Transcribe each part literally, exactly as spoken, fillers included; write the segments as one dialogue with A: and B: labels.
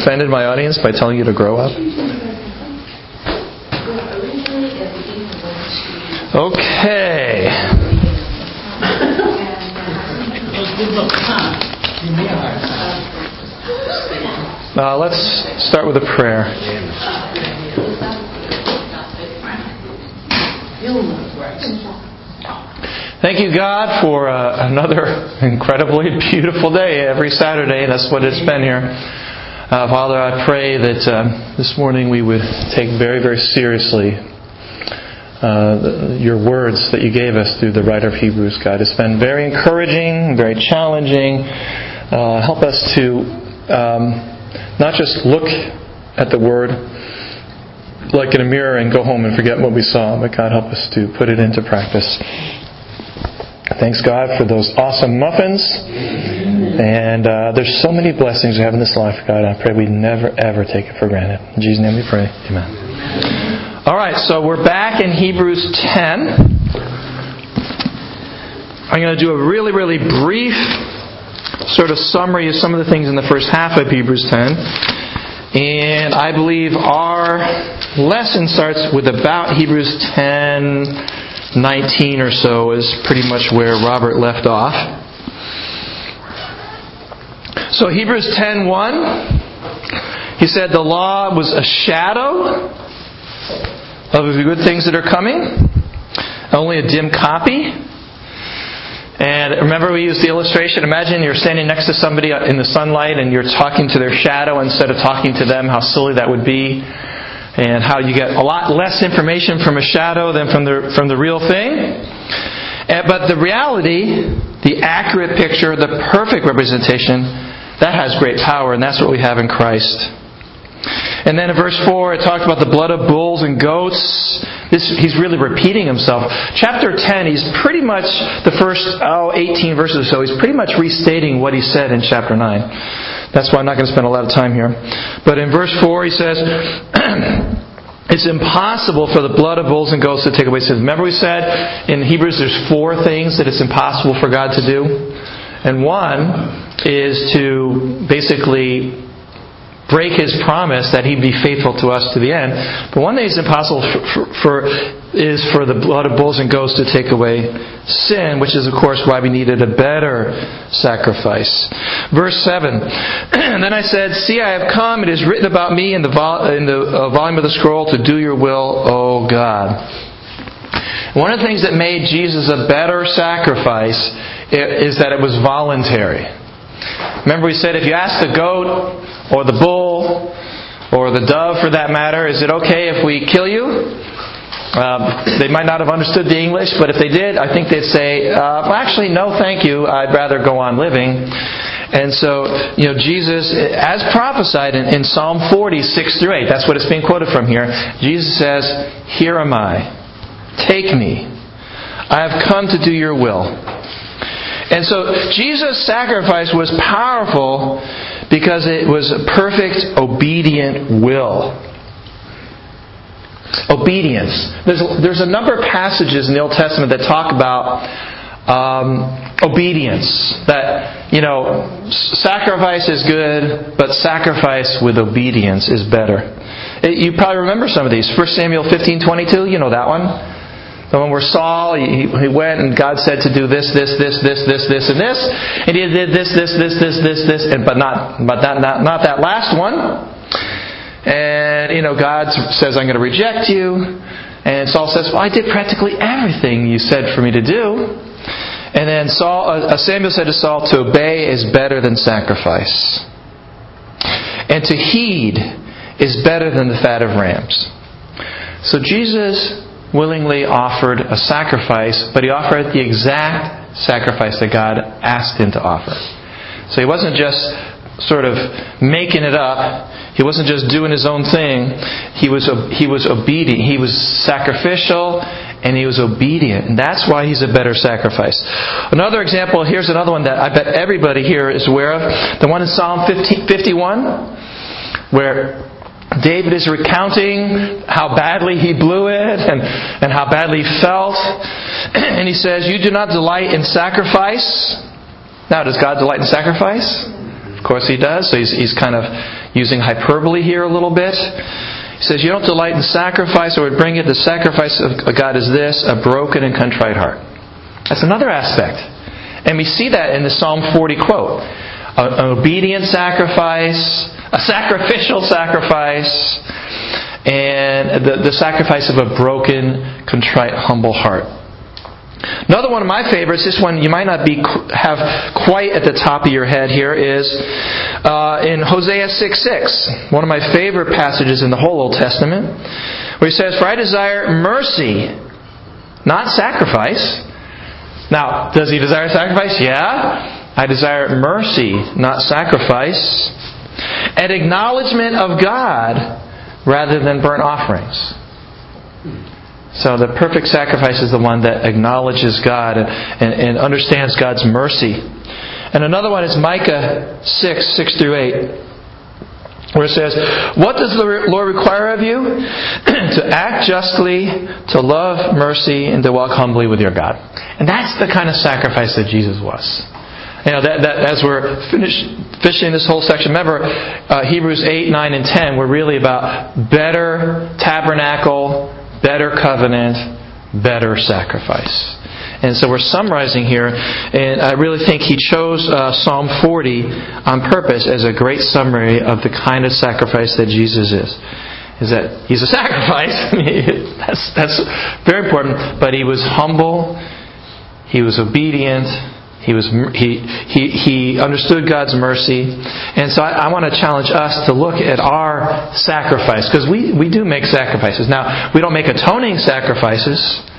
A: offended my audience by telling you to grow up? Okay. Uh, let's start with a prayer. Thank you, God, for uh, another incredibly beautiful day every Saturday. That's what it's been here. Uh, Father, I pray that uh, this morning we would take very, very seriously uh, your words that you gave us through the writer of Hebrews, God. It's been very encouraging, very challenging. Uh, help us to um, not just look at the Word like in a mirror and go home and forget what we saw, but God, help us to put it into practice. Thanks, God, for those awesome muffins. And uh, there's so many blessings we have in this life, God. I pray we never, ever take it for granted. In Jesus' name we pray. Amen. All right, so we're back in Hebrews ten. I'm going to do a really, really brief sort of summary of some of the things in the first half of Hebrews ten. And I believe our lesson starts with about Hebrews ten nineteen or so is pretty much where Robert left off. So Hebrews ten one, he said the law was a shadow of the good things that are coming, only a dim copy. And remember we used the illustration, imagine you're standing next to somebody in the sunlight and you're talking to their shadow instead of talking to them, how silly that would be. And how you get a lot less information from a shadow than from the from the real thing. And, but the reality, the accurate picture, the perfect representation, that has great power, and that's what we have in Christ. And then in verse four, it talked about the blood of bulls and goats. This, he's really repeating himself. Chapter ten, he's pretty much, the first oh, eighteen verses or so, he's pretty much restating what he said in chapter nine. That's why I'm not going to spend a lot of time here. But in verse four, he says, it's impossible for the blood of bulls and goats to take away sins. Remember we said in Hebrews there's four things that it's impossible for God to do? And one is to basically break His promise that He'd be faithful to us to the end. But one thing that's impossible for, for, for is for the blood of bulls and goats to take away sin, which is of course why we needed a better sacrifice. Verse seven, and then I said, see, I have come, it is written about me in the, vol- in the uh, volume of the scroll to do your will, O God. One of the things that made Jesus a better sacrifice is that it was voluntary. Remember we said if you ask the goat or the bull or the dove for that matter, is it okay if we kill you? Um, they might not have understood the English, but if they did, I think they'd say, uh, well, actually, no thank you, I'd rather go on living. And so, you know, Jesus, as prophesied in, in Psalm forty, six through eight, that's what it's being quoted from here, Jesus says, here am I, take me, I have come to do your will. And so Jesus' sacrifice was powerful because it was a perfect, obedient will. Obedience. There's a, there's a number of passages in the Old Testament that talk about um, obedience. That, you know, sacrifice is good, but sacrifice with obedience is better. It, you probably remember some of these. First Samuel fifteen twenty-two, you know that one. The one where Saul, he, he went and God said to do this, this, this, this, this, this, and this. And he did this, this, this, this, this, this, and but not but not, not, not that last one. And, you know, God says, I'm going to reject you. And Saul says, well, I did practically everything you said for me to do. And then Saul, uh, Samuel said to Saul, to obey is better than sacrifice. And to heed is better than the fat of rams. So Jesus willingly offered a sacrifice, but He offered the exact sacrifice that God asked Him to offer. So He wasn't just sort of making it up. He wasn't just doing His own thing. He was He was obedient. He was sacrificial and He was obedient. And that's why He's a better sacrifice. Another example, here's another one that I bet everybody here is aware of. The one in Psalm fifty-one, where David is recounting how badly he blew it and, and how badly he felt. And he says, you do not delight in sacrifice. Now, does God delight in sacrifice? Of course He does. So he's, he's kind of using hyperbole here a little bit. He says, you don't delight in sacrifice or would bring it. The sacrifice of God is this, a broken and contrite heart. That's another aspect. And we see that in the Psalm forty quote. An obedient sacrifice, a sacrificial sacrifice, and the, the sacrifice of a broken, contrite, humble heart. Another one of my favorites, this one you might not be have quite at the top of your head here, is uh, in Hosea six six. One of my favorite passages in the whole Old Testament, where he says, "For I desire mercy, not sacrifice." Now, does he desire sacrifice? Yeah. I desire mercy, not sacrifice. An acknowledgement of God rather than burnt offerings. So the perfect sacrifice is the one that acknowledges God and, and, and understands God's mercy. And another one is Micah six, six through eight. Where it says, what does the Lord require of you? To act justly, to love mercy, and to walk humbly with your God. And that's the kind of sacrifice that Jesus was. You know, that, that as we're finished finishing this whole section, remember uh, Hebrews eight, nine, and ten were really about better tabernacle, better covenant, better sacrifice. And so we're summarizing here, and I really think he chose uh, Psalm forty on purpose as a great summary of the kind of sacrifice that Jesus is. Is that he's a sacrifice. that's, that's very important. But he was humble. He was obedient. He was he he he understood God's mercy. And so I, I want to challenge us to look at our sacrifice, because we, we do make sacrifices. Now, we don't make atoning sacrifices,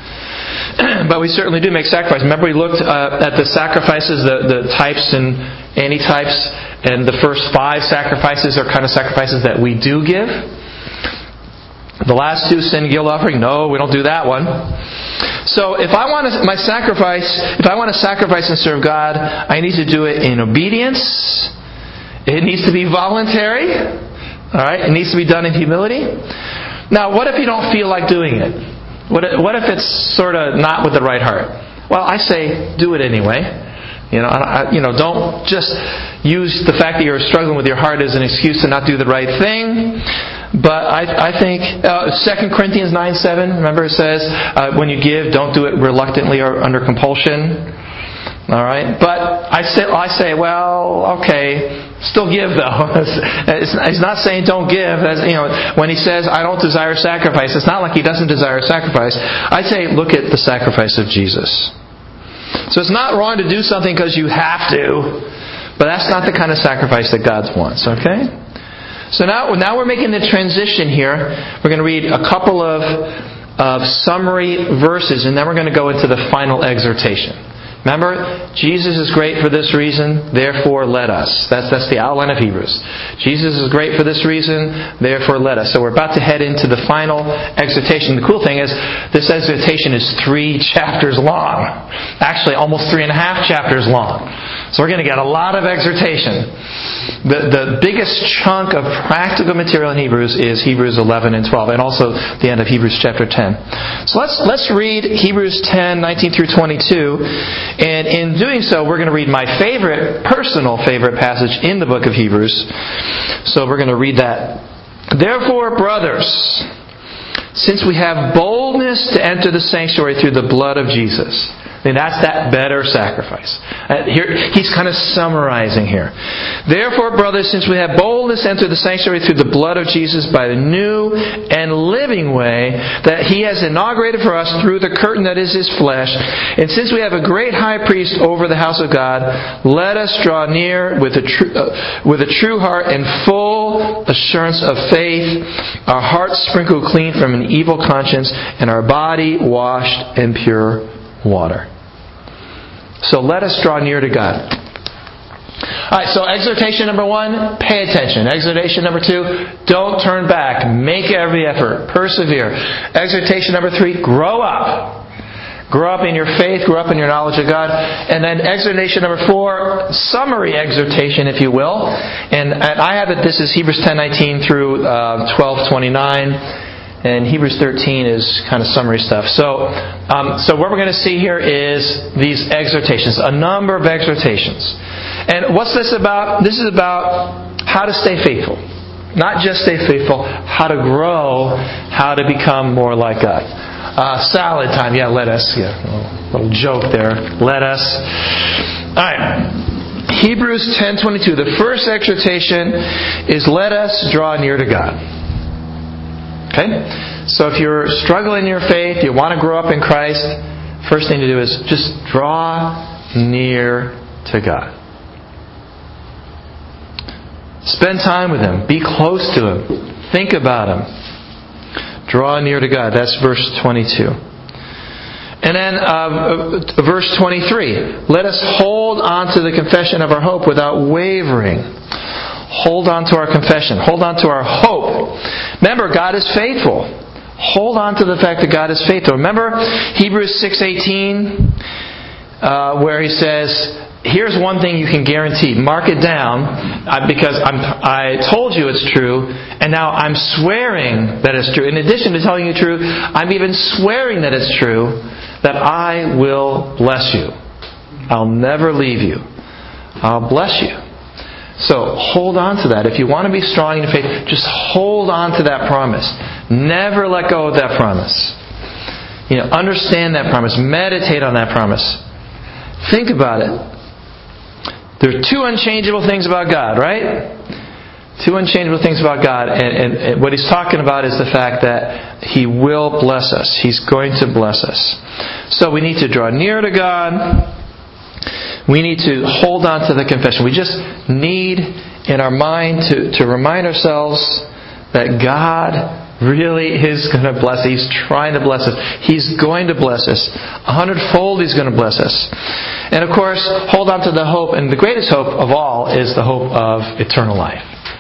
A: but we certainly do make sacrifices. Remember, we looked uh, at the sacrifices, the, the types and anti-types, and the first five sacrifices are kind of sacrifices that we do give. The last two, sin and guilt offering, no, we don't do that one. So if I want to, my sacrifice, if I want to sacrifice and serve God, I need to do it in obedience. It needs to be voluntary. All right, it needs to be done in humility. Now, what if you don't feel like doing it? What if, what if it's sort of not with the right heart? Well, I say do it anyway. You know, I, you know, don't just use the fact that you're struggling with your heart as an excuse to not do the right thing. But I, I think uh, Second Corinthians nine seven. Remember, it says uh, when you give, don't do it reluctantly or under compulsion. All right, but I say, I say, well, okay, still give though. It's, it's not saying don't give. As, you know, when he says I don't desire sacrifice, it's not like he doesn't desire sacrifice. I say look at the sacrifice of Jesus. So it's not wrong to do something because you have to, but that's not the kind of sacrifice that God wants. Okay. So now, now we're making the transition here. We're going to read a couple of, of summary verses, and then we're going to go into the final exhortation. Remember, Jesus is great for this reason, therefore let us. That's, that's the outline of Hebrews. Jesus is great for this reason, therefore let us. So we're about to head into the final exhortation. The cool thing is, this exhortation is three chapters long. Actually, almost three and a half chapters long. So we're going to get a lot of exhortation. The, the biggest chunk of practical material in Hebrews is Hebrews eleven and twelve, and also the end of Hebrews chapter ten. So let's let's read Hebrews ten, nineteen through twenty-two. And in doing so, we're going to read my favorite, personal favorite passage in the book of Hebrews. So we're going to read that. Therefore, brothers, since we have boldness to enter the sanctuary through the blood of Jesus. I mean, that's that better sacrifice. Uh, here, he's kind of summarizing here. Therefore, brothers, since we have boldness to enter the sanctuary through the blood of Jesus by the new and living way that He has inaugurated for us through the curtain that is His flesh, and since we have a great high priest over the house of God, let us draw near with a, tr- uh, with a true heart and full assurance of faith, our hearts sprinkled clean from an evil conscience, and our body washed in pure water. So let us draw near to God. Alright, so exhortation number one, pay attention. Exhortation number two, don't turn back. Make every effort. Persevere. Exhortation number three, grow up. Grow up in your faith, grow up in your knowledge of God. And then exhortation number four, summary exhortation, if you will. And, and I have it, this is Hebrews ten nineteen through uh, twelve twenty-nine. And Hebrews thirteen is kind of summary stuff. So, um, so what we're going to see here is these exhortations, a number of exhortations. And what's this about? This is about how to stay faithful. Not just stay faithful, how to grow, how to become more like God. Uh, salad time. Yeah, let us. Yeah, a little joke there. Let us. All right. Hebrews ten twenty-two. The first exhortation is let us draw near to God. Okay? So if you're struggling in your faith, you want to grow up in Christ, first thing to do is just draw near to God. Spend time with Him. Be close to Him. Think about Him. Draw near to God. That's verse twenty-two. And then uh, verse twenty-three. Let us hold on to the confession of our hope without wavering. Hold on to our confession. Hold on to our hope. Remember, God is faithful. Hold on to the fact that God is faithful. Remember Hebrews six eighteen, uh, where he says, here's one thing you can guarantee. Mark it down, uh, because I'm, I told you it's true, and now I'm swearing that it's true. In addition to telling you the truth, I'm even swearing that it's true, that I will bless you. I'll never leave you. I'll bless you. So hold on to that. If you want to be strong in faith, just hold on to that promise. Never let go of that promise. You know, understand that promise. Meditate on that promise. Think about it. There are two unchangeable things about God, right? Two unchangeable things about God. And, and, and what he's talking about is the fact that He will bless us. He's going to bless us. So we need to draw near to God. We need to hold on to the confession. We just need in our mind to, to remind ourselves that God really is going to bless us. He's trying to bless us. He's going to bless us. A hundredfold He's going to bless us. And of course, hold on to the hope. And the greatest hope of all is the hope of eternal life.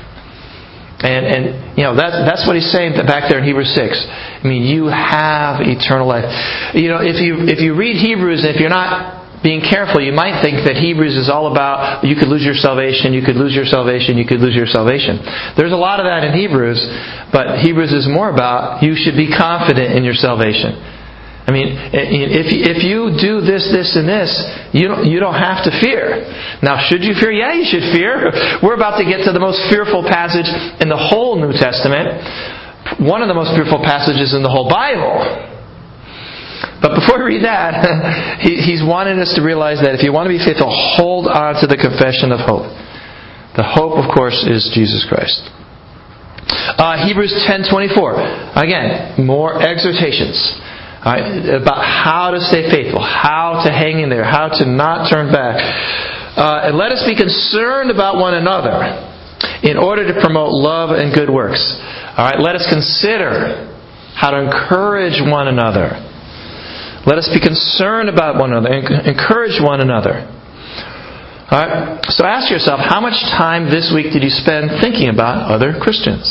A: And, and you know, that, that's what he's saying back there in Hebrews six. I mean, you have eternal life. You know, if you if you read Hebrews, and if you're not being careful, you might think that Hebrews is all about you could lose your salvation, you could lose your salvation, you could lose your salvation. There's a lot of that in Hebrews, but Hebrews is more about you should be confident in your salvation. I mean, if if you do this, this, and this, you don't you don't have to fear. Now, should you fear? Yeah, you should fear. We're about to get to the most fearful passage in the whole New Testament. One of the most fearful passages in the whole Bible. But before we read that, he's wanting us to realize that if you want to be faithful, hold on to the confession of hope. The hope, of course, is Jesus Christ. Uh, Hebrews ten twenty-four. Again, more exhortations. Right, about how to stay faithful, how to hang in there, how to not turn back. Uh, and let us be concerned about one another in order to promote love and good works. All right, let us consider how to encourage one another. Let us be concerned about one another, encourage one another. All right. So ask yourself, how much time this week did you spend thinking about other Christians?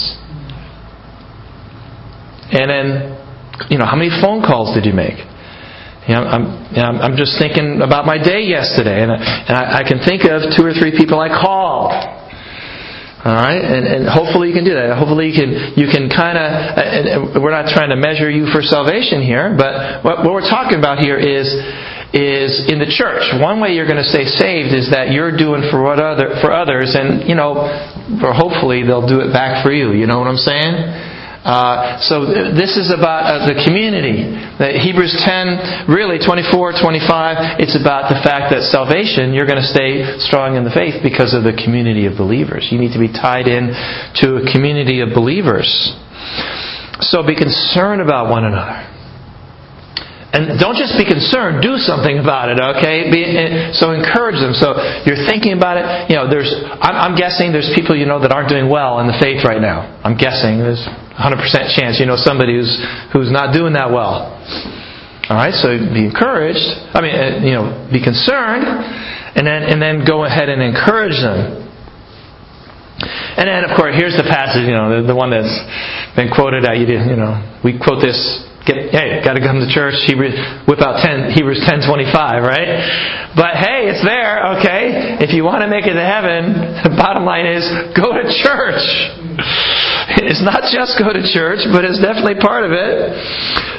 A: And then, you know, how many phone calls did you make? You know, I'm, you know, I'm just thinking about my day yesterday, and, I, and I, I can think of two or three people I called. All right, and, and hopefully you can do that. Hopefully you can you can kind of. And we're not trying to measure you for salvation here, but what, what we're talking about here is is in the church. One way you're going to stay saved is that you're doing for what other for others, and you know, for hopefully they'll do it back for you. You know what I'm saying? Uh, so th- this is about uh, the community. The Hebrews ten, really twenty-four, twenty-five, it's about the fact that salvation, you're going to stay strong in the faith because of the community of believers. You need to be tied in to a community of believers. So be concerned about one another. And don't just be concerned, do something about it, okay? Be, so encourage them. So you're thinking about it. You know, there's. I'm, I'm guessing there's people you know that aren't doing well in the faith right now. I'm guessing there's a one hundred percent chance you know somebody who's who's not doing that well. All right, so be encouraged. I mean, you know, be concerned, and then and then go ahead and encourage them. And then, of course, here's the passage. You know, the, the one that's been quoted at you. You know, we quote this. Get, hey, got to come to church. Hebrews, whip out ten, Hebrews ten twenty-five, right? But hey, it's there, okay? If you want to make it to heaven, the bottom line is go to church. It's not just go to church, but it's definitely part of it.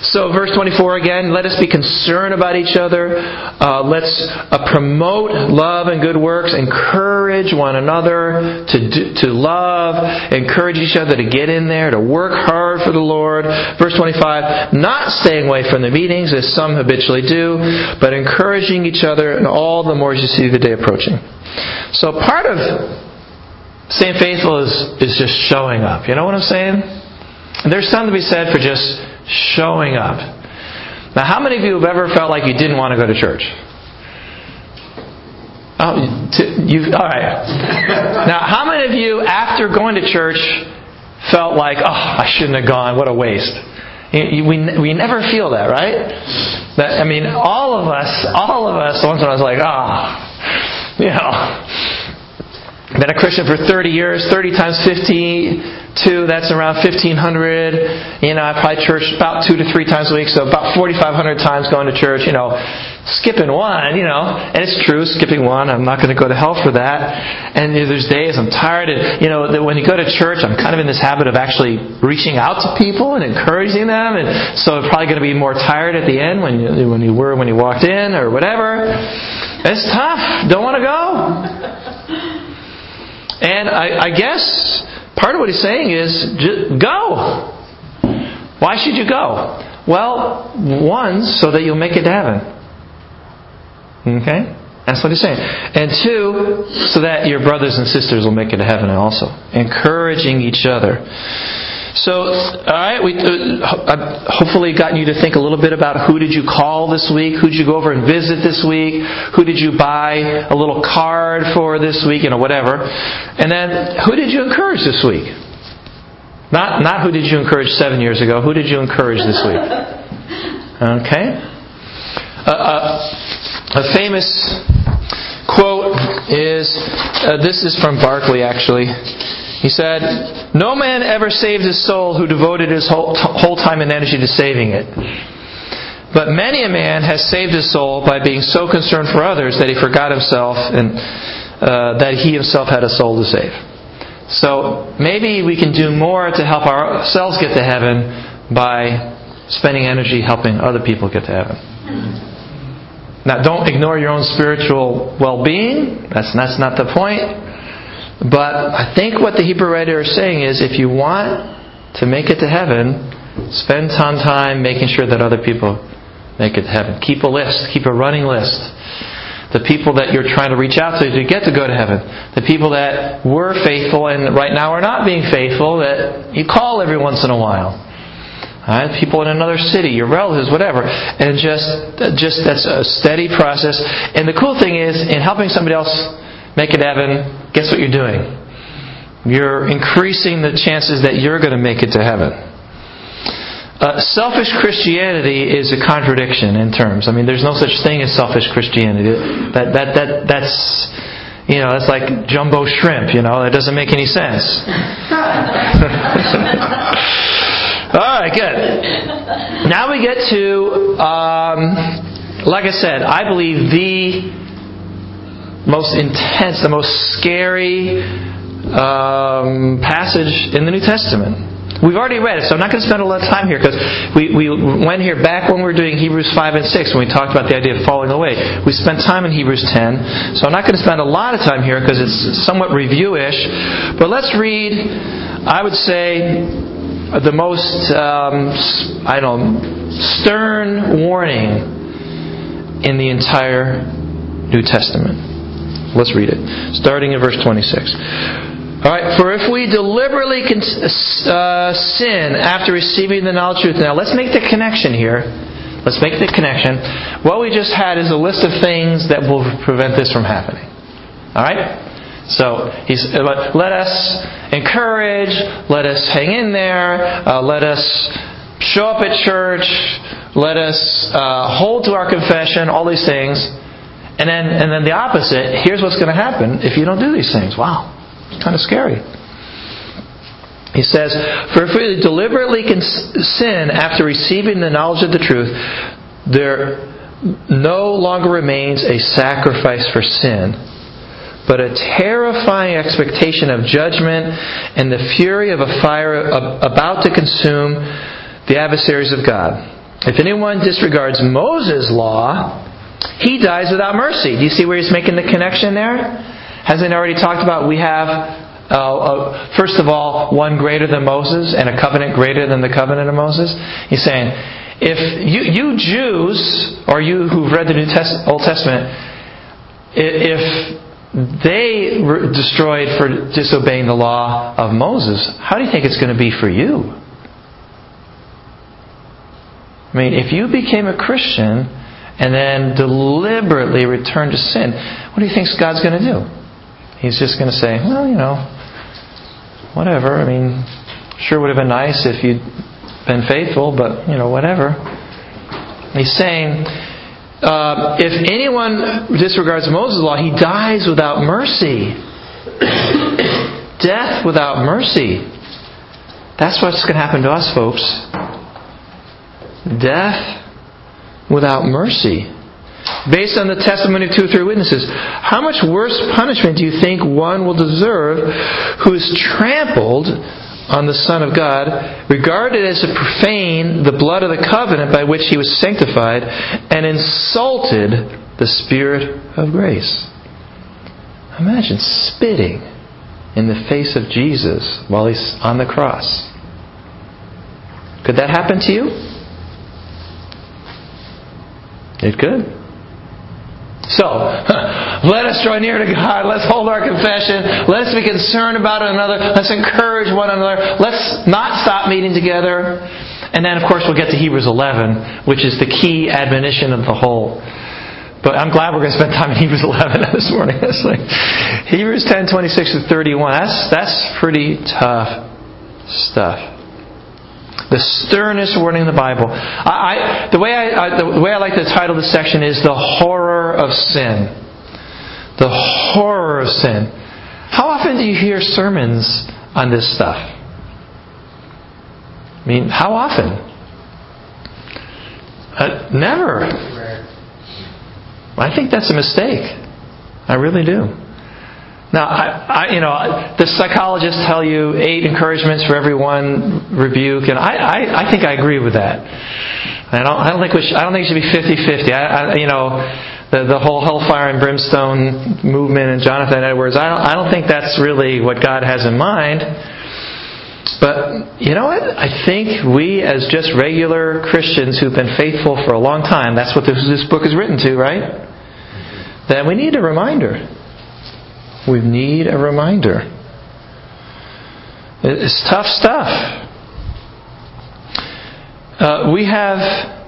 A: So verse twenty-four again, let us be concerned about each other. Uh, let's uh, promote love and good works. Encourage one another to do, to love. Encourage each other to get in there, to work hard for the Lord. Verse twenty-five, not staying away from the meetings as some habitually do, but encouraging each other, and all the more as you see the day approaching. So part of staying faithful is, is just showing up. You know what I'm saying? And there's something to be said for just showing up. Now, how many of you have ever felt like you didn't want to go to church? Oh, you all right. Now, how many of you, after going to church, felt like, oh, I shouldn't have gone. What a waste. We we never feel that, right? That, I mean, all of us, all of us. Once when I was like, ah, oh, you know, been a Christian for thirty years, thirty times fifty-two, that's around fifteen hundred. You know, I probably church about two to three times a week, so about forty-five hundred times going to church. You know, skipping one, you know, and it's true, skipping one, I'm not going to go to hell for that. And there's days I'm tired, and you know, that when you go to church, I'm kind of in this habit of actually reaching out to people and encouraging them, and so I'm probably going to be more tired at the end when you, when you were when you walked in or whatever. It's tough. Don't want to go. And I, I guess part of what he's saying is, just go. Why should you go? Well, one, so that you'll make it to heaven. Okay? That's what he's saying. And two, so that your brothers and sisters will make it to heaven also. Encouraging each other. So, alright, we uh, I've hopefully gotten you to think a little bit about who did you call this week, who did you go over and visit this week, who did you buy a little card for this week, you know, whatever. And then, who did you encourage this week? Not not who did you encourage seven years ago, who did you encourage this week? Okay? Uh, uh, a famous quote is, uh, this is from Barclay actually. He said, no man ever saved his soul who devoted his whole, whole time and energy to saving it. But many a man has saved his soul by being so concerned for others that he forgot himself and uh, that he himself had a soul to save. So maybe we can do more to help ourselves get to heaven by spending energy helping other people get to heaven. Now, don't ignore your own spiritual well-being. That's, that's not the point. But I think what the Hebrew writer is saying is, if you want to make it to heaven, spend some time making sure that other people make it to heaven. Keep a list. Keep a running list. The people that you're trying to reach out to to get to go to heaven. The people that were faithful and right now are not being faithful, that you call every once in a while. Alright, people in another city, your relatives, whatever. And just, just that's a steady process. And the cool thing is, in helping somebody else make it to heaven, guess what you're doing? You're increasing the chances that you're going to make it to heaven. Uh, selfish Christianity is a contradiction in terms. I mean, there's no such thing as selfish Christianity. That that that that's you know, that's like jumbo shrimp. You know, that doesn't make any sense. All right, good. Now we get to, um, like I said, I believe the most intense, the most scary um, passage in the New Testament. We've already read it, so I'm not going to spend a lot of time here because we, we went here back when we were doing Hebrews five and six when we talked about the idea of falling away. We spent time in Hebrews ten, so I'm not going to spend a lot of time here because it's somewhat review-ish. But let's read, I would say, the most, um, I don't know, stern warning in the entire New Testament. Let's read it, starting in verse twenty-six. All right, for if we deliberately con- uh, sin after receiving the knowledge of truth. Now, let's make the connection here. Let's make the connection. What we just had is a list of things that will prevent this from happening. All right? So, he's, let us encourage, let us hang in there, uh, let us show up at church, let us uh, hold to our confession, all these things. And then, and then the opposite, here's what's going to happen if you don't do these things. Wow, it's kind of scary. He says, for if we deliberately sin after receiving the knowledge of the truth, there no longer remains a sacrifice for sin, but a terrifying expectation of judgment and the fury of a fire about to consume the adversaries of God. If anyone disregards Moses' law, he dies without mercy. Do you see where he's making the connection there? Hasn't he already talked about we have, uh, uh, first of all, one greater than Moses and a covenant greater than the covenant of Moses? He's saying, if you, you Jews, or you who've read the New Test- Old Testament, if they were destroyed for disobeying the law of Moses, how do you think it's going to be for you? I mean, if you became a Christian and then deliberately returned to sin, what do you think God's going to do? He's just going to say, well, you know, whatever. I mean, sure would have been nice if you'd been faithful, but, you know, whatever. He's saying, uh, if anyone disregards Moses' law, he dies without mercy. Death without mercy. That's what's going to happen to us, folks. Death without mercy. Based on the testimony of two or three witnesses, how much worse punishment do you think one will deserve who is trampled on the Son of God, regarded as to profane the blood of the covenant by which He was sanctified, and insulted the Spirit of grace? Imagine spitting in the face of Jesus while He's on the cross. Could that happen to you? It could. So, let us draw near to God. Let's hold our confession. Let's be concerned about one another. Let's encourage one another. Let's not stop meeting together. And then, of course, we'll get to Hebrews eleven, which is the key admonition of the whole. But I'm glad we're going to spend time in Hebrews eleven this morning. It's like Hebrews ten, twenty-six to thirty-one. That's, that's pretty tough stuff. The sternest warning in the Bible. I, I, the, way I, I, the way I like to title this section is The Horror of Sin. The Horror of Sin. How often do you hear sermons on this stuff? I mean, how often? Uh, never. I think that's a mistake. I really do. Now, I, I, you know, the psychologists tell you eight encouragements for every one rebuke, and I, I, I think I agree with that. I don't, I don't think we should, I don't think it should be fifty-fifty. I, I, you know, the the whole hellfire and brimstone movement and Jonathan Edwards. I don't, I don't think that's really what God has in mind. But you know what? I think we, as just regular Christians who've been faithful for a long time, that's what this, this book is written to, right? That we need a reminder. We need a reminder. It's tough stuff. Uh, we have...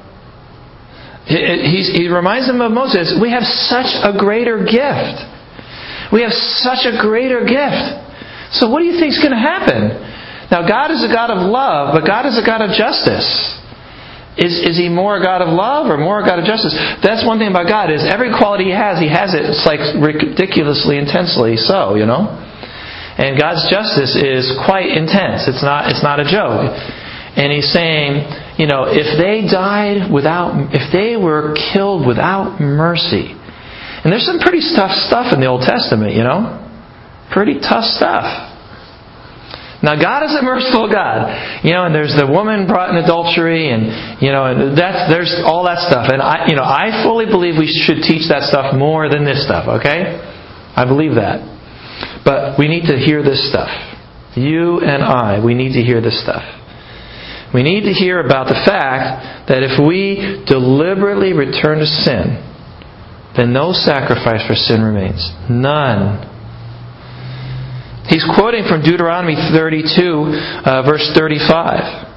A: He, he reminds them of Moses. We have such a greater gift. We have such a greater gift. So what do you think is going to happen? Now, God is a God of love, but God is a God of justice. Is, is He more a God of love or more a God of justice? That's one thing about God, is every quality He has, He has it, it's like ridiculously intensely so, you know? And God's justice is quite intense. It's not, it's not a joke. And He's saying, you know, if they died without, if they were killed without mercy. And there's some pretty tough stuff in the Old Testament, you know? Pretty tough stuff. Now, God is a merciful God, you know, and there's the woman brought in adultery, and you know, and that's there's all that stuff, and I, you know, I fully believe we should teach that stuff more than this stuff. Okay, I believe that, but we need to hear this stuff. You and I, we need to hear this stuff. We need to hear about the fact that if we deliberately return to sin, then no sacrifice for sin remains, none. He's quoting from Deuteronomy thirty-two, uh, verse thirty-five.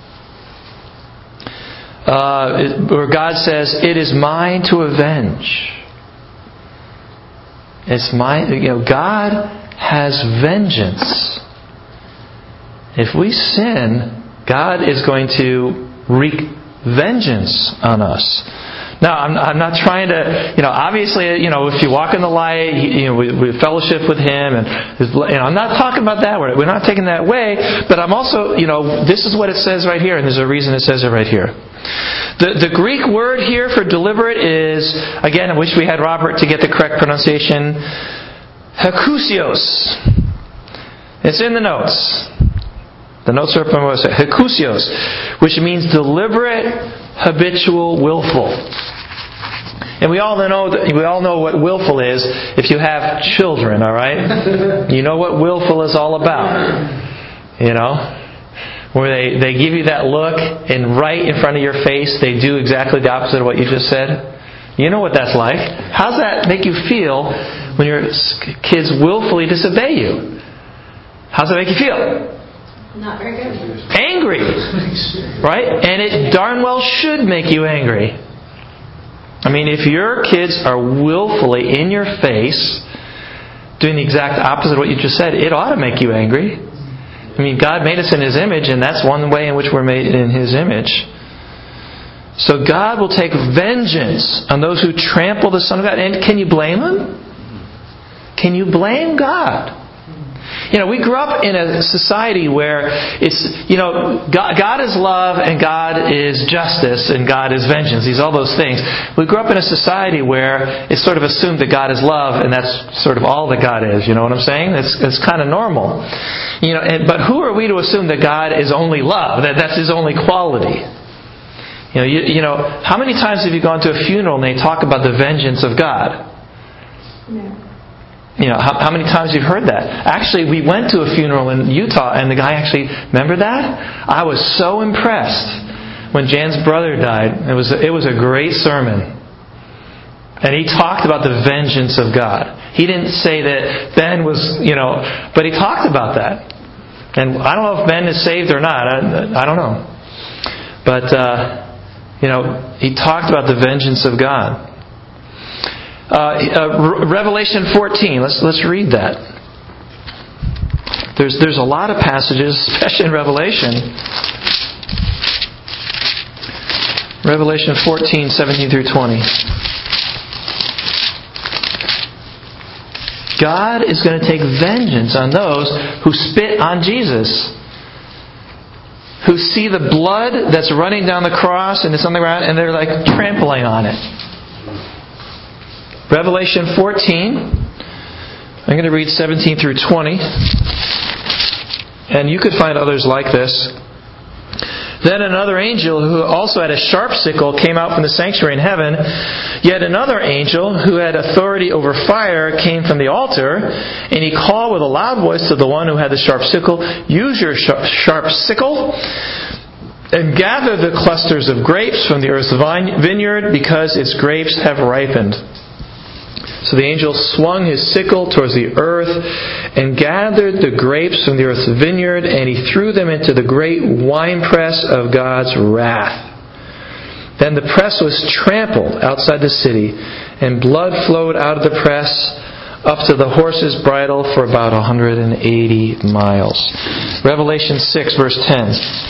A: Uh, where God says, "It is mine to avenge." It's mine. You know, God has vengeance. If we sin, God is going to wreak vengeance on us. Now, I'm, I'm not trying to, you know, obviously, you know, if you walk in the light, you know, we, we fellowship with Him, and, you know, I'm not talking about that. We're, we're not taking that way, but I'm also, you know, this is what it says right here, and there's a reason it says it right here. The, the Greek word here for deliberate is, again, I wish we had Robert to get the correct pronunciation, hakusios. It's in the notes. The notes are up on my website. Hekusios, which means deliberate, habitual, willful. And we all know that, we all know what willful is if you have children, all right? You know what willful is all about. You know? Where they, they give you that look and right in front of your face they do exactly the opposite of what you just said. You know what that's like. How's that make you feel when your kids willfully disobey you? How's that make you feel?
B: Not very good.
A: Angry. Right? And it darn well should make you angry. I mean, if your kids are willfully in your face doing the exact opposite of what you just said, it ought to make you angry. I mean, God made us in His image, and that's one way in which we're made in His image. So God will take vengeance on those who trample the Son of God. And can you blame Him? Can you blame God? You know, we grew up in a society where it's, you know, God, God is love and God is justice and God is vengeance. These all those things. We grew up in a society where it's sort of assumed that God is love and that's sort of all that God is. You know what I'm saying? It's it's kind of normal. You know, and, but who are we to assume that God is only love? That that's His only quality? You know, you, you know, how many times have you gone to a funeral and they talk about the vengeance of God?
B: No.
A: You know, how, how many times you've heard that? Actually, we went to a funeral in Utah, and the guy actually, remember that? I was so impressed when Jan's brother died. It was a, it was a great sermon. And he talked about the vengeance of God. He didn't say that Ben was, you know, but he talked about that. And I don't know if Ben is saved or not. I, I don't know. But, uh, you know, he talked about the vengeance of God. Uh, uh, Revelation fourteen. Let's let's read that. There's there's a lot of passages, especially in Revelation. Revelation fourteen, seventeen through twenty. God is going to take vengeance on those who spit on Jesus, who see the blood that's running down the cross and it's on the ground, and they're like trampling on it. Revelation fourteen, I'm going to read seventeen through twenty. And you could find others like this. Then another angel who also had a sharp sickle came out from the sanctuary in heaven. Yet another angel who had authority over fire came from the altar. And he called with a loud voice to the one who had the sharp sickle, "Use your sharp sickle and gather the clusters of grapes from the earth's vineyard, because its grapes have ripened." So the angel swung his sickle towards the earth and gathered the grapes from the earth's vineyard, and he threw them into the great winepress of God's wrath. Then the press was trampled outside the city, and blood flowed out of the press up to the horse's bridle for about one hundred eighty miles. Revelation six, verse ten.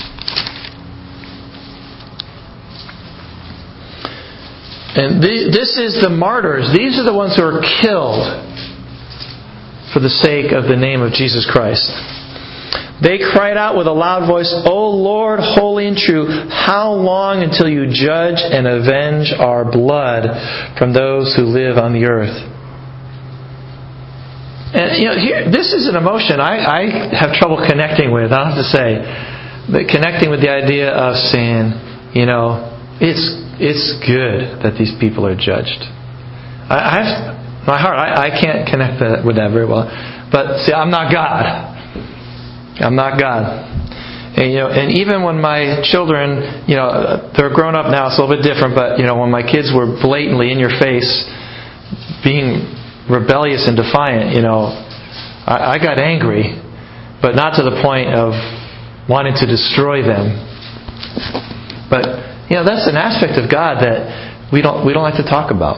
A: And this is the martyrs. These are the ones who are killed for the sake of the name of Jesus Christ. They cried out with a loud voice, "O Lord, holy and true, how long until you judge and avenge our blood from those who live on the earth?" And you know, here, this is an emotion I, I have trouble connecting with, I have to say. But connecting with the idea of saying, you know, it's It's good that these people are judged. I, I have, my heart, I, I can't connect that, with that very well. But see, I'm not God. I'm not God. And you know, and even when my children, you know, they're grown up now, it's a little bit different. But you know, when my kids were blatantly in your face, being rebellious and defiant, you know, I, I got angry, but not to the point of wanting to destroy them. But you know, that's an aspect of God that we don't we don't like to talk about.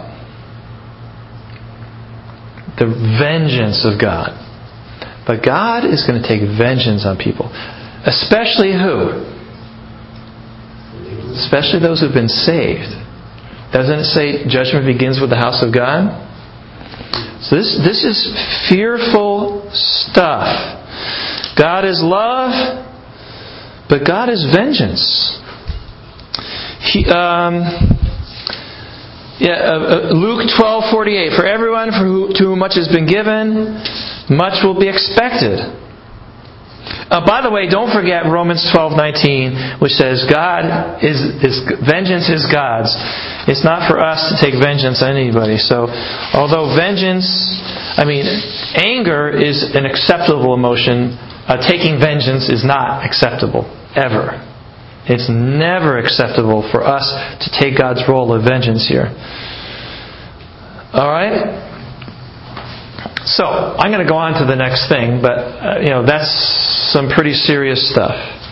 A: The vengeance of God. But God is going to take vengeance on people. Especially who? Especially those who've been saved. Doesn't it say judgment begins with the house of God? So this this is fearful stuff. God is love, but God is vengeance. He, um, yeah, uh, Luke twelve forty-eight. For everyone for who, to whom much has been given, much will be expected. Uh, by the way, don't forget Romans twelve nineteen, which says, God is, is vengeance is God's. It's not for us to take vengeance on anybody. So, although vengeance, I mean, anger is an acceptable emotion, uh, taking vengeance is not acceptable, ever. It's never acceptable for us to take God's role of vengeance here. All right? So, I'm going to go on to the next thing, but, uh, you know, that's some pretty serious stuff.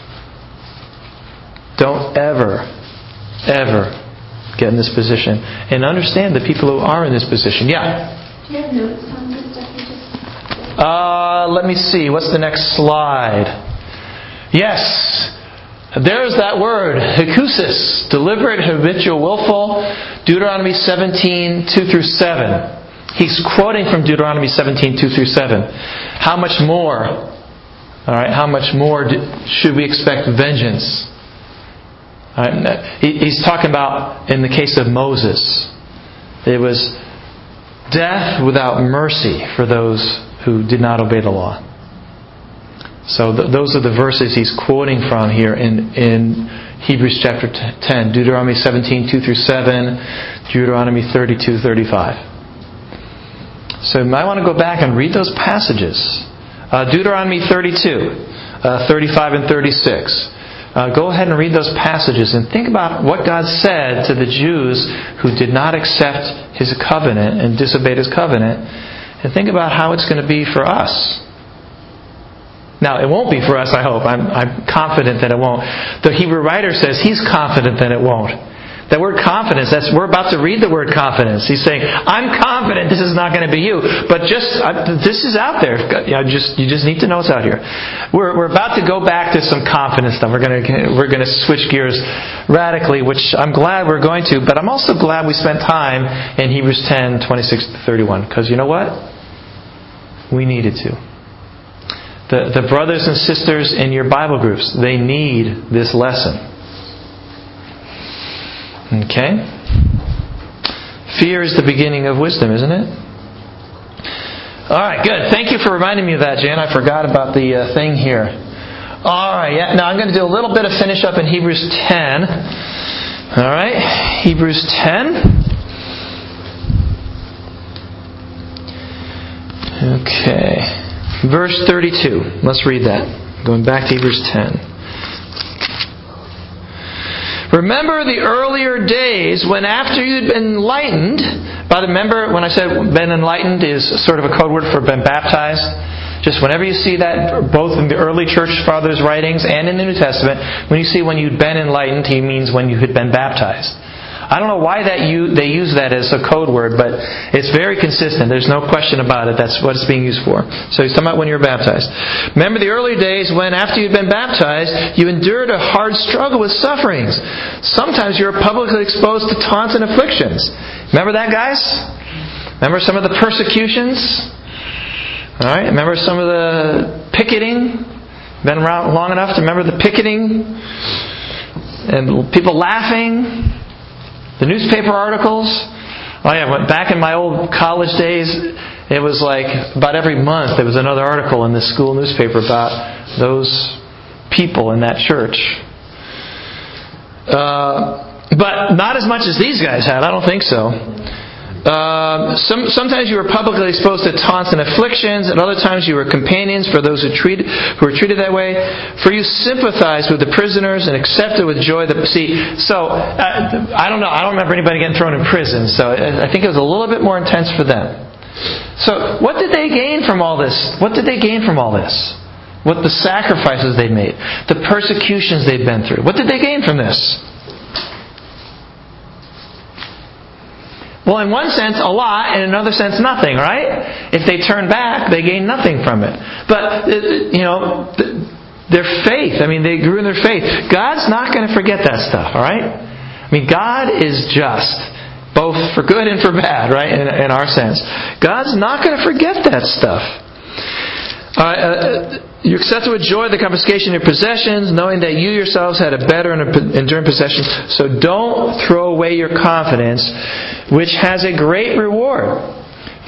A: Don't ever, ever get in this position. And understand the people who are in this position. Yeah?
B: Do you have notes on this stuff you just...
A: Uh, let me see. What's the next slide? Yes. There's that word, hekusis, deliberate, habitual, willful. Deuteronomy seventeen, two through seven. He's quoting from Deuteronomy seventeen, two through seven. How much more? All right, how much more do, should we expect vengeance? All right, he, he's talking about in the case of Moses. It was death without mercy for those who did not obey the law. So th- those are the verses he's quoting from here in, in Hebrews chapter ten. Deuteronomy seventeen, two through seven. Deuteronomy thirty-two, thirty-five. So you might want to go back and read those passages. Uh, Deuteronomy thirty-two, uh, thirty-five and thirty-six. Uh, go ahead and read those passages and think about what God said to the Jews who did not accept His covenant and disobeyed His covenant. And think about how it's going to be for us. Now, it won't be for us, I hope. I'm, I'm confident that it won't. The Hebrew writer says he's confident that it won't. That word confidence, that's, we're about to read the word confidence. He's saying, I'm confident this is not going to be you. But just, uh, this is out there. You, know, just, you just need to know it's out here. We're, we're about to go back to some confidence stuff. We're going to, we're going to switch gears radically, which I'm glad we're going to. But I'm also glad we spent time in Hebrews ten, twenty-six to thirty-one. Because you know what? We needed to. The, the brothers and sisters in your Bible groups, they need this lesson. Okay? Fear is the beginning of wisdom, isn't it? Alright, good. Thank you for reminding me of that, Jan. I forgot about the uh, thing here. Alright, yeah. Now I'm going to do a little bit of finish up in Hebrews ten. Alright, Hebrews ten. Okay. Verse thirty-two. Let's read that. Going back to Hebrews ten. Remember the earlier days when after you'd been enlightened, by the remember when I said been enlightened is sort of a code word for been baptized. Just whenever you see that, both in the early church fathers' writings and in the New Testament, when you see when you'd been enlightened, he means when you had been baptized. I don't know why that you, they use that as a code word, but it's very consistent. There's no question about it. That's what it's being used for. So he's talking about when you were baptized. Remember the early days when, after you'd been baptized, you endured a hard struggle with sufferings. Sometimes you were publicly exposed to taunts and afflictions. Remember that, guys? Remember some of the persecutions? All right. Remember some of the picketing? Been around long enough to remember the picketing? And people laughing? The newspaper articles. Oh yeah, back in my old college days, it was like about every month there was another article in the school newspaper about those people in that church. Uh, but not as much as these guys had. I don't think so. Uh, some, sometimes you were publicly exposed to taunts and afflictions, and other times you were companions for those who treated who were treated that way. For you sympathized with the prisoners and accepted with joy the see. So uh, I don't know. I don't remember anybody getting thrown in prison. So I think it was a little bit more intense for them. So what did they gain from all this? What did they gain from all this? What the sacrifices they made, the persecutions they'd been through. What did they gain from this? Well, in one sense, a lot. In another sense, nothing, right? If they turn back, they gain nothing from it. But, you know, their faith, I mean, they grew in their faith. God's not going to forget that stuff, all right? I mean, God is just, both for good and for bad, right, in, in our sense. God's not going to forget that stuff. Uh, uh, you accepted with joy the confiscation of your possessions, knowing that you yourselves had a better and enduring possession. So don't throw away your confidence, which has a great reward.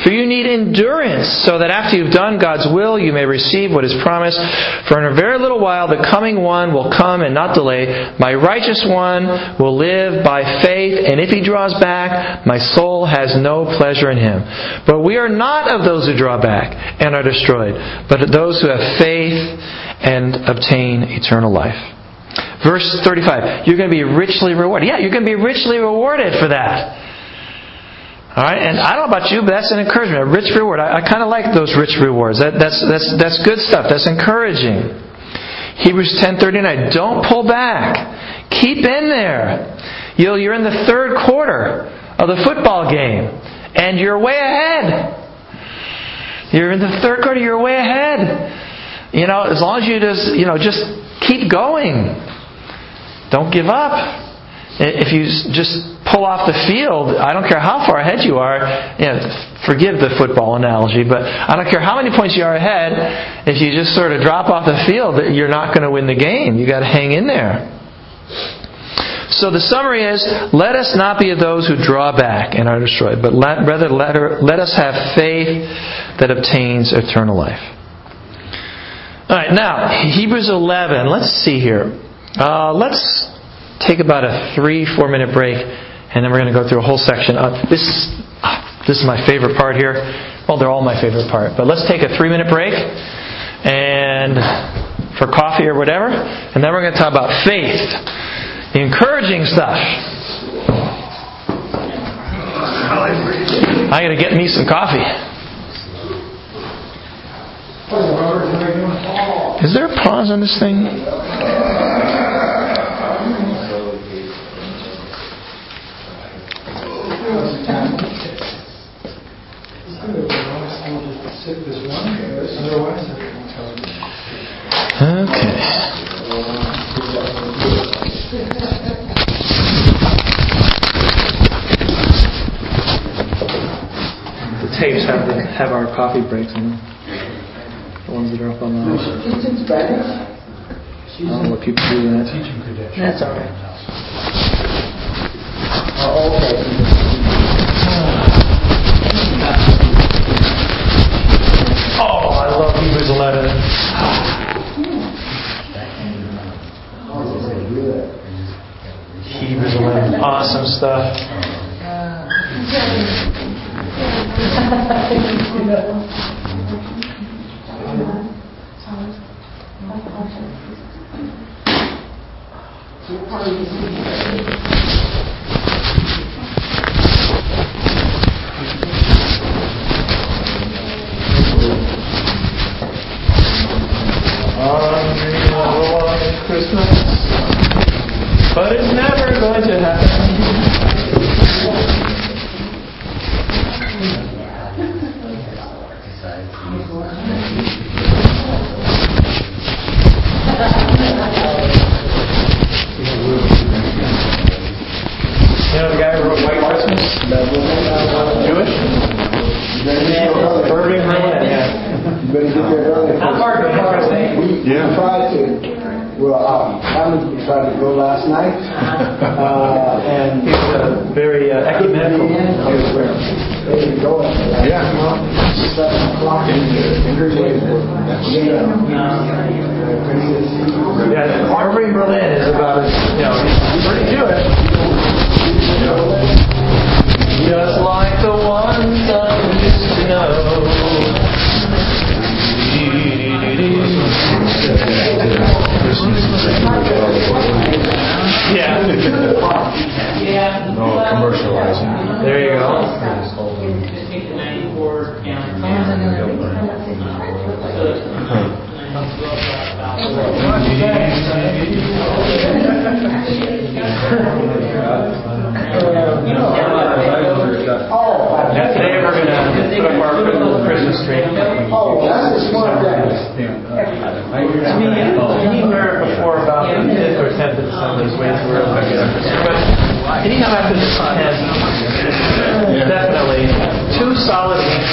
A: For you need endurance, so that after you've done God's will, you may receive what is promised. For in a very little while the coming one will come and not delay. My righteous one will live by faith, and if he draws back, my soul has no pleasure in him. But we are not of those who draw back and are destroyed, but of those who have faith and obtain eternal life. Verse thirty-five, you're going to be richly rewarded. Yeah, you're going to be richly rewarded for that. Alright, and I don't know about you, but that's an encouragement, a rich reward. I, I kind of like those rich rewards. That, that's, that's, that's good stuff. That's encouraging. Hebrews ten thirty-nine, don't pull back. Keep in there. You'll, you're in the third quarter of the football game, and you're way ahead. You're in the third quarter, you're way ahead. You know, as long as you just, you know, just keep going. Don't give up. If you just pull off the field, I don't care how far ahead you are, you know, forgive the football analogy, but I don't care how many points you are ahead, if you just sort of drop off the field, you're not going to win the game. You've got to hang in there. So the summary is, let us not be of those who draw back and are destroyed, but let, rather let, her, let us have faith that obtains eternal life. Alright, now, Hebrews eleven, let's see here. Uh, let's take about a three, four minute break, and then we're going to go through a whole section. Uh, this, uh, this is my favorite part here. Well, they're all my favorite part. But let's take a three minute break and for coffee or whatever, and then we're going to talk about faith, the encouraging stuff. I got to get me some coffee. Is there a pause on this thing? Okay. The tapes have the, have our coffee breaks in them. The ones that are up on the house. I don't know what people do with that. That's all right. Oh, okay. Oh, I love Hebrews eleven. Hebrews eleven. Awesome stuff. Christmas, but it's never going to happen. You know the guy who wrote White Christmas? Jewish? Irving Berlin, yeah.
C: You better get there early.
A: Not hard, but interesting.
C: We
D: Yeah.
C: tried to. Well, uh, Hammond tried to go last night, uh, and
A: He's uh, very uh, ecumenical.
C: they didn't go at
D: Yeah.
C: seven o'clock in the
A: Yeah, Irving Berlin is about as, you know, he's pretty Jewish. Just like the ones I used to know. Yeah.
D: No commercializing.
A: There you go. Yeah, today we're going to put up our Christmas tree.
C: oh, that's a smart guy.
A: To me, anywhere before about the fifth or tenth of December is way too early. But anytime after the tenth, definitely two solid weeks.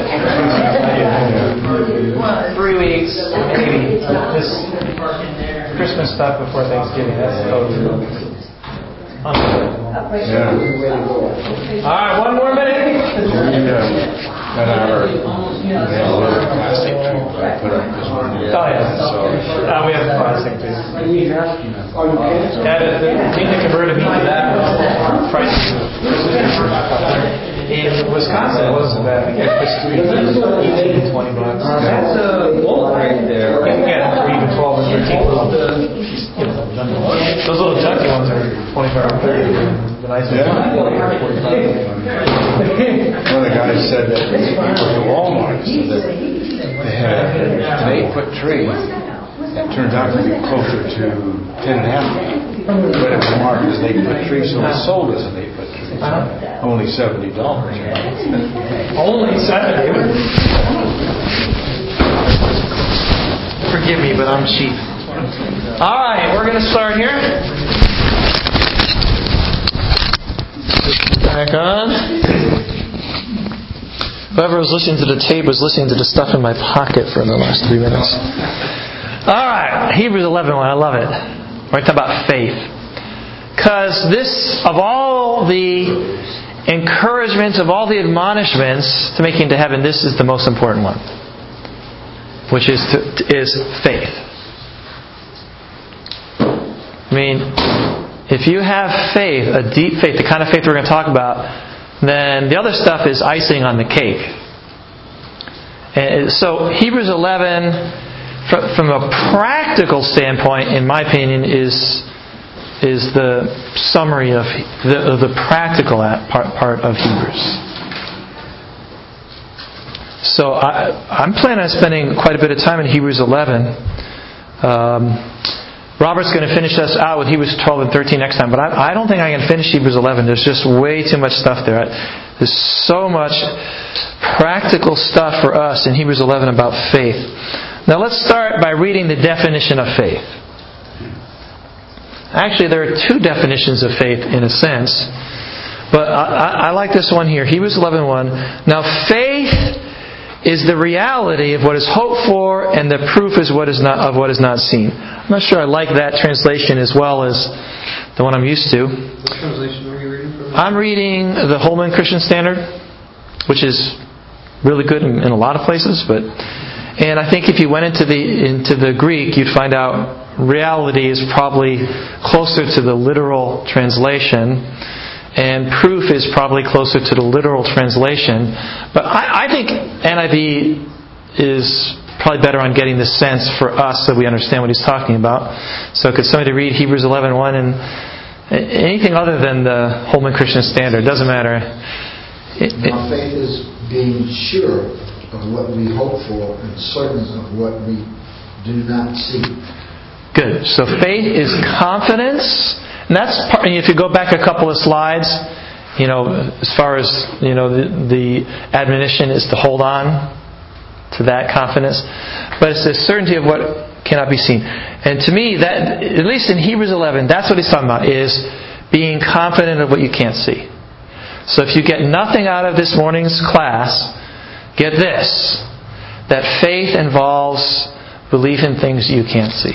A: Three weeks, maybe. This Christmas stuff before Thanksgiving, that's totally unbelievable.
D: Yeah.
A: All right, one more minute.
D: Yeah. cut our, we had a little plastic tree put up this one year.
A: Oh, yeah.
D: So,
A: Uh, we have plastic too.
C: Are you asking us? Oh, you can?
A: Yeah, the, the thing that converted me to that was prices of in Wisconsin. It wasn't bad. I think Christmas tree was eighteen, twenty bucks.
E: That's a wolf right there.
A: Yeah, or even twelve or thirteen. Those little junky ones are twenty-five or thirty. The nice ones are forty-five.
D: one of the guys said that he was at Walmart, said that they had an eight-foot tree that turned out to be closer to ten and a half feet. But it was marked as an eight-foot tree, so it sold as an eight-foot tree. Only seventy dollars.
A: Only seventy. Forgive me, but I'm cheap. All right, we're going to start here. Back on. Whoever was listening to the tape was listening to the stuff in my pocket for the last three minutes. All right, Hebrews eleven one. I love it. We're talking about faith. Because this, of all the encouragements, of all the admonishments to making it to heaven, this is the most important one, which is to, is faith. I mean, if you have faith, a deep faith, the kind of faith we're going to talk about, then the other stuff is icing on the cake. And so Hebrews eleven, from a practical standpoint, in my opinion, is is the summary of the, of the practical part, part of Hebrews. So I, I'm planning on spending quite a bit of time in Hebrews eleven. Um, Robert's going to finish us out with Hebrews twelve and thirteen next time, but I, I don't think I can finish Hebrews eleven. There's just way too much stuff there. There's so much practical stuff for us in Hebrews eleven about faith. Now let's start by reading the definition of faith. Actually, there are two definitions of faith in a sense, but I, I, I like this one here, Hebrews eleven one. Now faith is the reality of what is hoped for, and the proof is what is not of what is not seen. I'm not sure I like that translation as well as the one I'm used to.
E: What translation are you reading from?
A: I'm reading the Holman Christian Standard, which is really good in, in a lot of places, but and I think if you went into the into the Greek, you'd find out reality is probably closer to the literal translation, and proof is probably closer to the literal translation. But I, I think N I V is probably better on getting the sense for us so we understand what he's talking about. So could somebody read Hebrews eleven one and anything other than the Holman Christian Standard? Doesn't matter. It, it,
F: Our faith is being sure of what we hope for and certain of what we do not see.
A: Good. So faith is confidence. And that's part, if you go back a couple of slides, you know, as far as, you know, the, the admonition is to hold on to that confidence. But it's the certainty of what cannot be seen. And to me, that, at least in Hebrews eleven, that's what he's talking about, is being confident of what you can't see. So if you get nothing out of this morning's class, get this, that faith involves belief in things you can't see.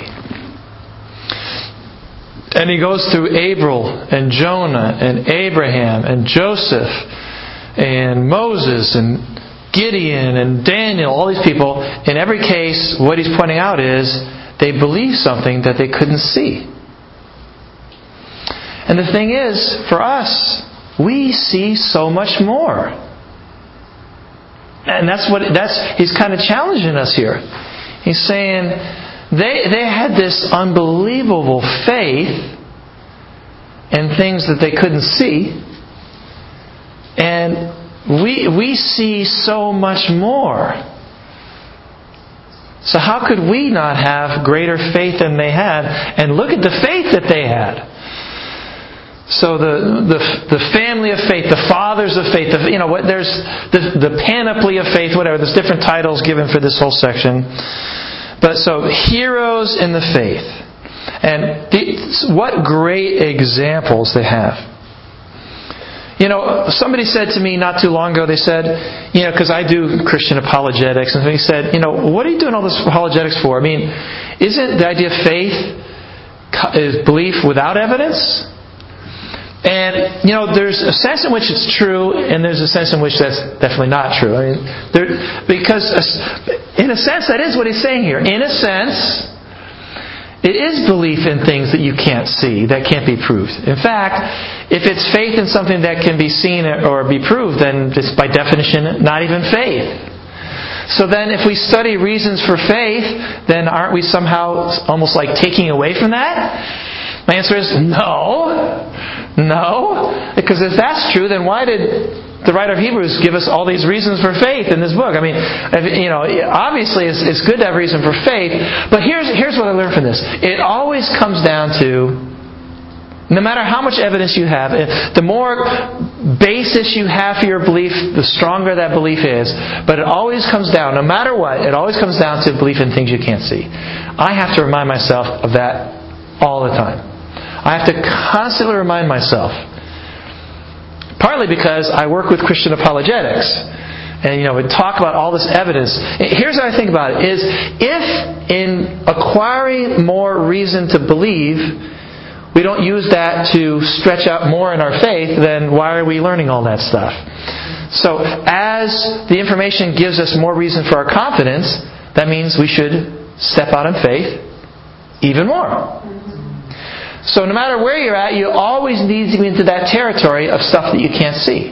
A: And he goes through Abel and Jonah and Abraham and Joseph and Moses and Gideon and Daniel, all these people. In every case, what he's pointing out is they believed something that they couldn't see. And the thing is, for us, we see so much more. And that's what that's he's kind of challenging us here. He's saying they they had this unbelievable faith in things that they couldn't see. And we we see so much more. So how could we not have greater faith than they had? And look at the faith that they had. So the the the family of faith, the fathers of faith, the, you know, what there's the the panoply of faith, whatever. There's different titles given for this whole section. But so heroes in the faith, and the, what great examples they have. You know, somebody said to me not too long ago. They said, you know, because I do Christian apologetics, and he said, you know, what are you doing all this apologetics for? I mean, isn't the idea of faith is belief without evidence? And, you know, there's a sense in which it's true, and there's a sense in which that's definitely not true. I mean, there, because in a sense, that is what he's saying here. In a sense, it is belief in things that you can't see, that can't be proved. In fact, if it's faith in something that can be seen or be proved, then it's by definition not even faith. So then if we study reasons for faith, then aren't we somehow almost like taking away from that? My answer is no. No. Because if that's true, then why did the writer of Hebrews give us all these reasons for faith in this book? I mean, you know, obviously it's, it's good to have reason for faith, but here's, here's what I learned from this. It always comes down to, no matter how much evidence you have, the more basis you have for your belief, the stronger that belief is. But it always comes down, no matter what, it always comes down to belief in things you can't see. I have to remind myself of that all the time. I have to constantly remind myself. Partly because I work with Christian apologetics. And, you know, we talk about all this evidence. Here's what I think about it, is if in acquiring more reason to believe, we don't use that to stretch out more in our faith, then why are we learning all that stuff? So, as the information gives us more reason for our confidence, that means we should step out in faith even more. So no matter where you're at, you always need to get into that territory of stuff that you can't see.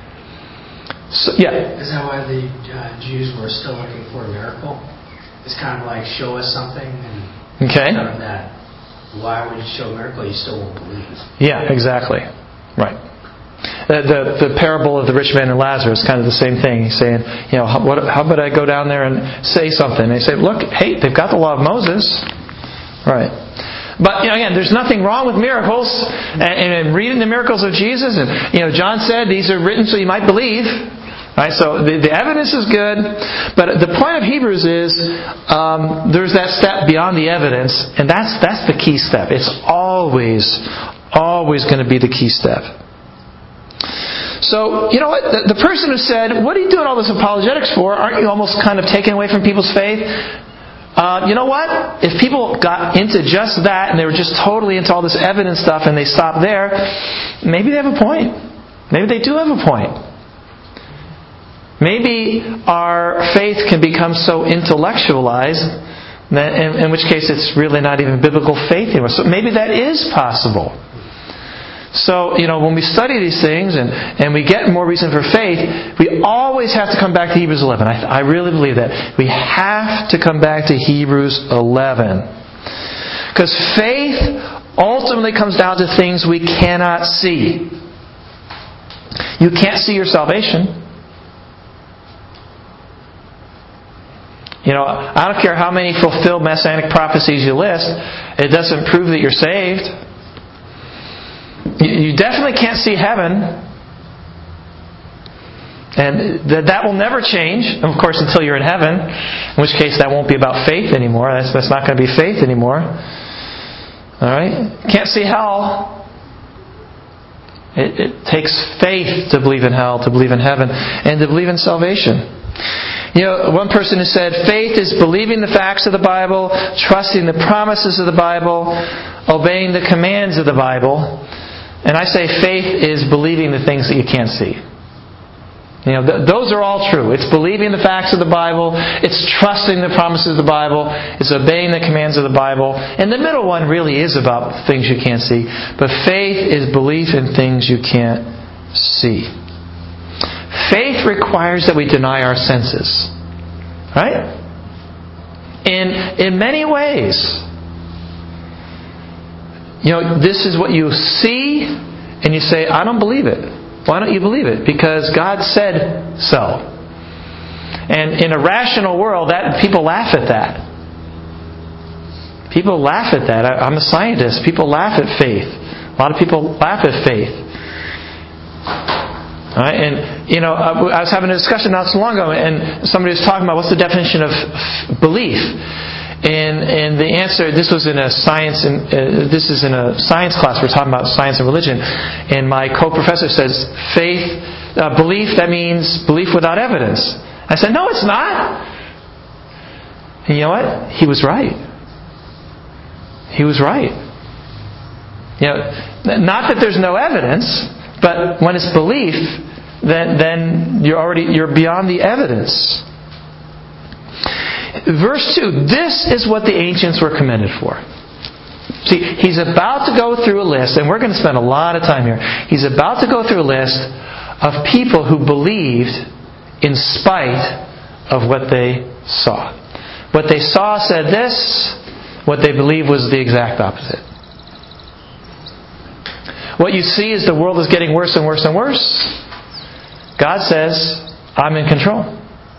A: So, yeah?
G: Is that why the uh, Jews were still looking for a miracle? It's kind of like, show us something, and
A: okay.
G: Instead of that, why would you show a miracle? You still won't believe.
A: Yeah, exactly. Right. The, the the parable of the rich man and Lazarus, kind of the same thing. He's saying, you know, how, what, how about I go down there and say something? And they say, look, hey, they've got the law of Moses. Right. But, you know, again, there's nothing wrong with miracles, and, and reading the miracles of Jesus. And, you know, John said these are written so you might believe. Right? So the, the evidence is good, but the point of Hebrews is um, there's that step beyond the evidence, and that's that's the key step. It's always, always going to be the key step. So, you know what? The, the person who said, what are you doing all this apologetics for? Aren't you almost kind of taking away from people's faith? Uh, you know what? If people got into just that and they were just totally into all this evidence stuff and they stopped there, maybe they have a point. Maybe they do have a point. Maybe our faith can become so intellectualized that in, in which case it's really not even biblical faith anymore. So maybe that is possible. So, you know, when we study these things and, and we get more reason for faith, we always have to come back to Hebrews eleven. I, I really believe that. We have to come back to Hebrews eleven. Because faith ultimately comes down to things we cannot see. You can't see your salvation. You know, I don't care how many fulfilled messianic prophecies you list, it doesn't prove that you're saved. You definitely can't see heaven. And that will never change, of course, until you're in heaven. In which case, that won't be about faith anymore. That's, that's not going to be faith anymore. Alright? Can't see hell. It, it takes faith to believe in hell, to believe in heaven, and to believe in salvation. You know, one person who said, faith is believing the facts of the Bible, trusting the promises of the Bible, obeying the commands of the Bible. And I say faith is believing the things that you can't see. You know, th- those are all true. It's believing the facts of the Bible. It's trusting the promises of the Bible. It's obeying the commands of the Bible. And the middle one really is about things you can't see. But faith is belief in things you can't see. Faith requires that we deny our senses. Right? In, in many ways. You know, this is what you see, and you say, I don't believe it. Why don't you believe it? Because God said so. And in a rational world, that people laugh at that. People laugh at that. I, I'm a scientist. People laugh at faith. A lot of people laugh at faith. All right? And, you know, I was having a discussion not so long ago, and somebody was talking about what's the definition of belief. And and the answer, this was in a science, and uh, this is in a science class. We're talking about science and religion, and my co-professor says, faith, uh, belief. That means belief without evidence. I said, no, it's not. And you know what? He was right. He was right. You know, not that there's no evidence, but when it's belief, then then you're already you're beyond the evidence. Verse two, this is what the ancients were commended for. See, he's about to go through a list, and we're going to spend a lot of time here. He's about to go through a list of people who believed in spite of what they saw. What they saw said this, what they believed was the exact opposite. What you see is the world is getting worse and worse and worse. God says, I'm in control.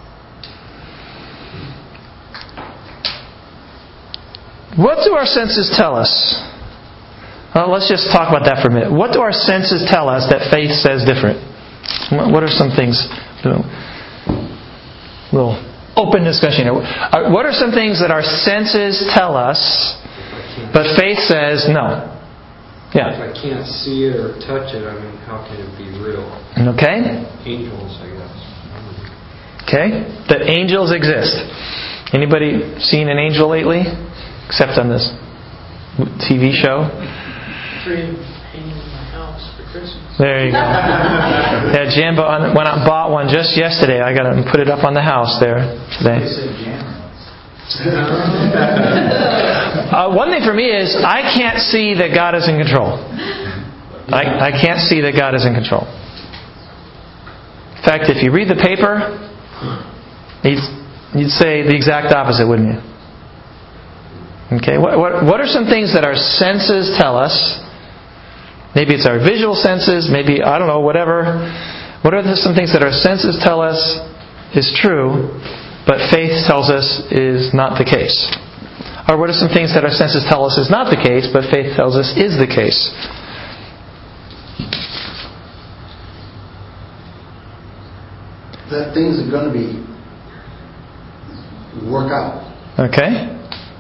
A: What do our senses tell us? Well, let's just talk about that for a minute. What do our senses tell us that faith says different? What are some things? A little open discussion here. What are some things that our senses tell us, but faith says no? Yeah.
E: If I can't see it or touch it, I mean, how can it be real?
A: Okay.
E: Angels, I guess.
A: Okay. That angels exist. Anybody seen an angel lately? Except on this T V show.
G: Three hanging in my house for Christmas.
A: There you go. Yeah, Jambo went out and bought one just yesterday. I got to put it up on the house there today. uh, one thing for me is I can't see that God is in control. I, I can't see that God is in control. In fact, if you read the paper, you'd, you'd say the exact opposite, wouldn't you? Okay, what, what what are some things that our senses tell us? Maybe it's our visual senses, maybe, I don't know, whatever. What are the, some things that our senses tell us is true, but faith tells us is not the case? Or what are some things that our senses tell us is not the case, but faith tells us is the case?
F: That things are going to be work out.
A: Okay.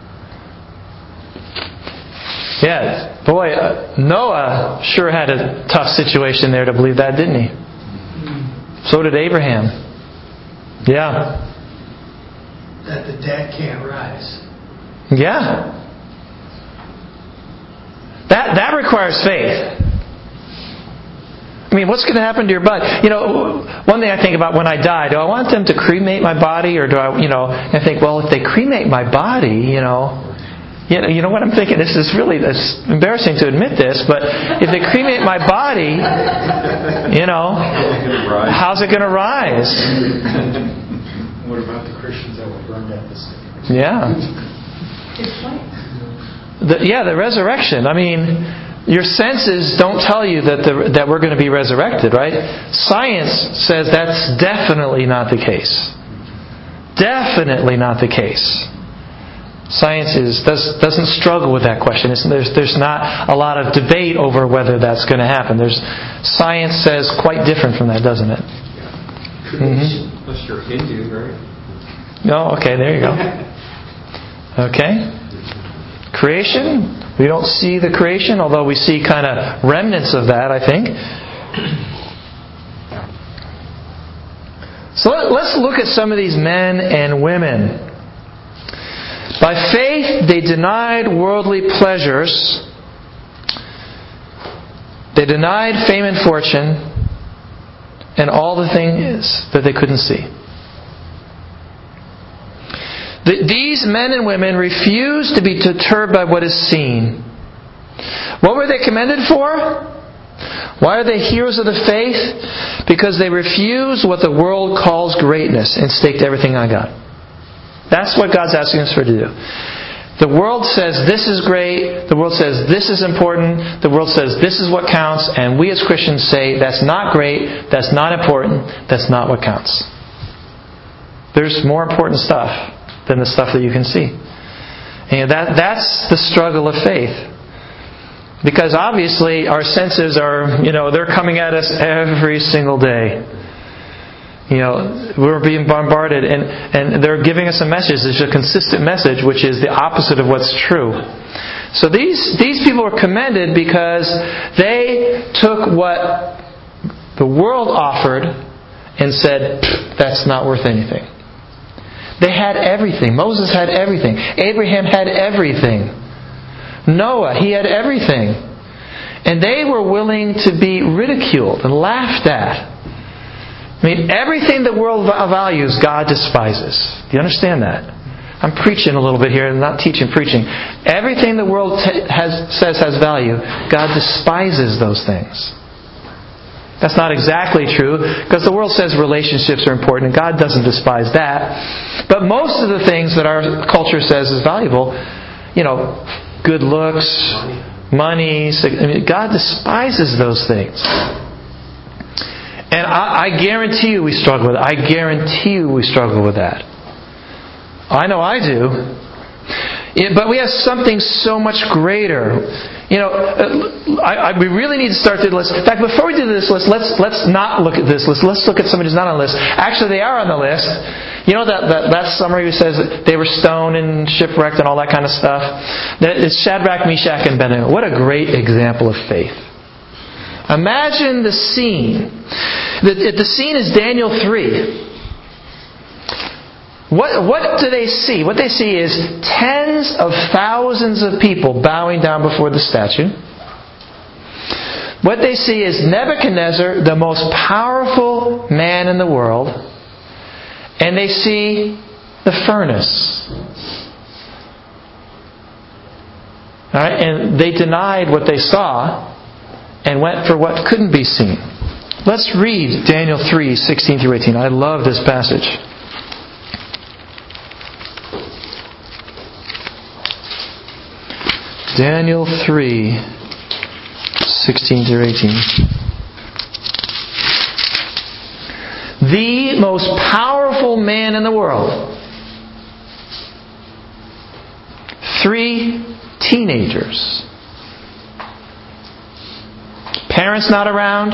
A: Yeah, boy, uh, Noah sure had a tough situation there to believe that, didn't he? So did Abraham. Yeah.
G: That the dead can't rise.
A: Yeah. That that requires faith. I mean, what's going to happen to your body? You know, one thing I think about when I die, do I want them to cremate my body, or do I, you know, I think, well, if they cremate my body, you know, You know, you know what I'm thinking? This is really it's embarrassing to admit this, but if they cremate my body, you know, how's it going to rise?
D: What about the Christians that were burned at the stake?
A: Yeah. The, yeah, the resurrection. I mean, your senses don't tell you that the, that we're going to be resurrected, right? Science says that's definitely not the case. Definitely not the case. Science is, does, doesn't struggle with that question. It's, there's, there's not a lot of debate over whether that's going to happen. There's, science says quite different from that, doesn't it? Mm-hmm.
E: Unless you're Hindu, right?
A: Oh, okay, there you go. Okay. Creation. We don't see the creation, although we see kind of remnants of that, I think. So let, let's look at some of these men and women. By faith, they denied worldly pleasures. They denied fame and fortune and all the things that they couldn't see. The, these men and women refused to be deterred by what is seen. What were they commended for? Why are they heroes of the faith? Because they refused what the world calls greatness and staked everything on God. That's what God's asking us for to do. The world says this is great. The world says this is important. The world says this is what counts. And we as Christians say that's not great. That's not important. That's not what counts. There's more important stuff than the stuff that you can see. And that that's the struggle of faith. Because obviously our senses are, you know, they're coming at us every single day. You know, we're being bombarded, and, and they're giving us a message. There's a consistent message, which is the opposite of what's true. So these these people were commended because they took what the world offered and said, that's not worth anything. They had everything. Moses had everything. Abraham had everything. Noah, he had everything. And they were willing to be ridiculed and laughed at. I mean, everything the world values, God despises. Do you understand that? I'm preaching a little bit here, I'm not teaching, preaching. Everything the world t- has, says has value, God despises those things. That's not exactly true, because the world says relationships are important, and God doesn't despise that. But most of the things that our culture says is valuable, you know, good looks, money, I mean, God despises those things. And I, I guarantee you we struggle with it. I guarantee you we struggle with that. I know I do. Yeah, but we have something so much greater. You know, I, I, we really need to start the list. In fact, before we do this list, let's let's not look at this list. Let's look at somebody who's not on the list. Actually, they are on the list. You know that, that, that summary who says that they were stoned and shipwrecked and all that kind of stuff? That is Shadrach, Meshach, and Abednego. What a great example of faith. Imagine the scene. The, the scene is Daniel three. What, what do they see? What they see is tens of thousands of people bowing down before the statue. What they see is Nebuchadnezzar, the most powerful man in the world. And they see the furnace. All right? And they denied what they saw and went for what couldn't be seen. Let's read Daniel three, sixteen through eighteen. I love this passage. Daniel three, sixteen through eighteen. The most powerful man in the world. Three teenagers. Parents not around.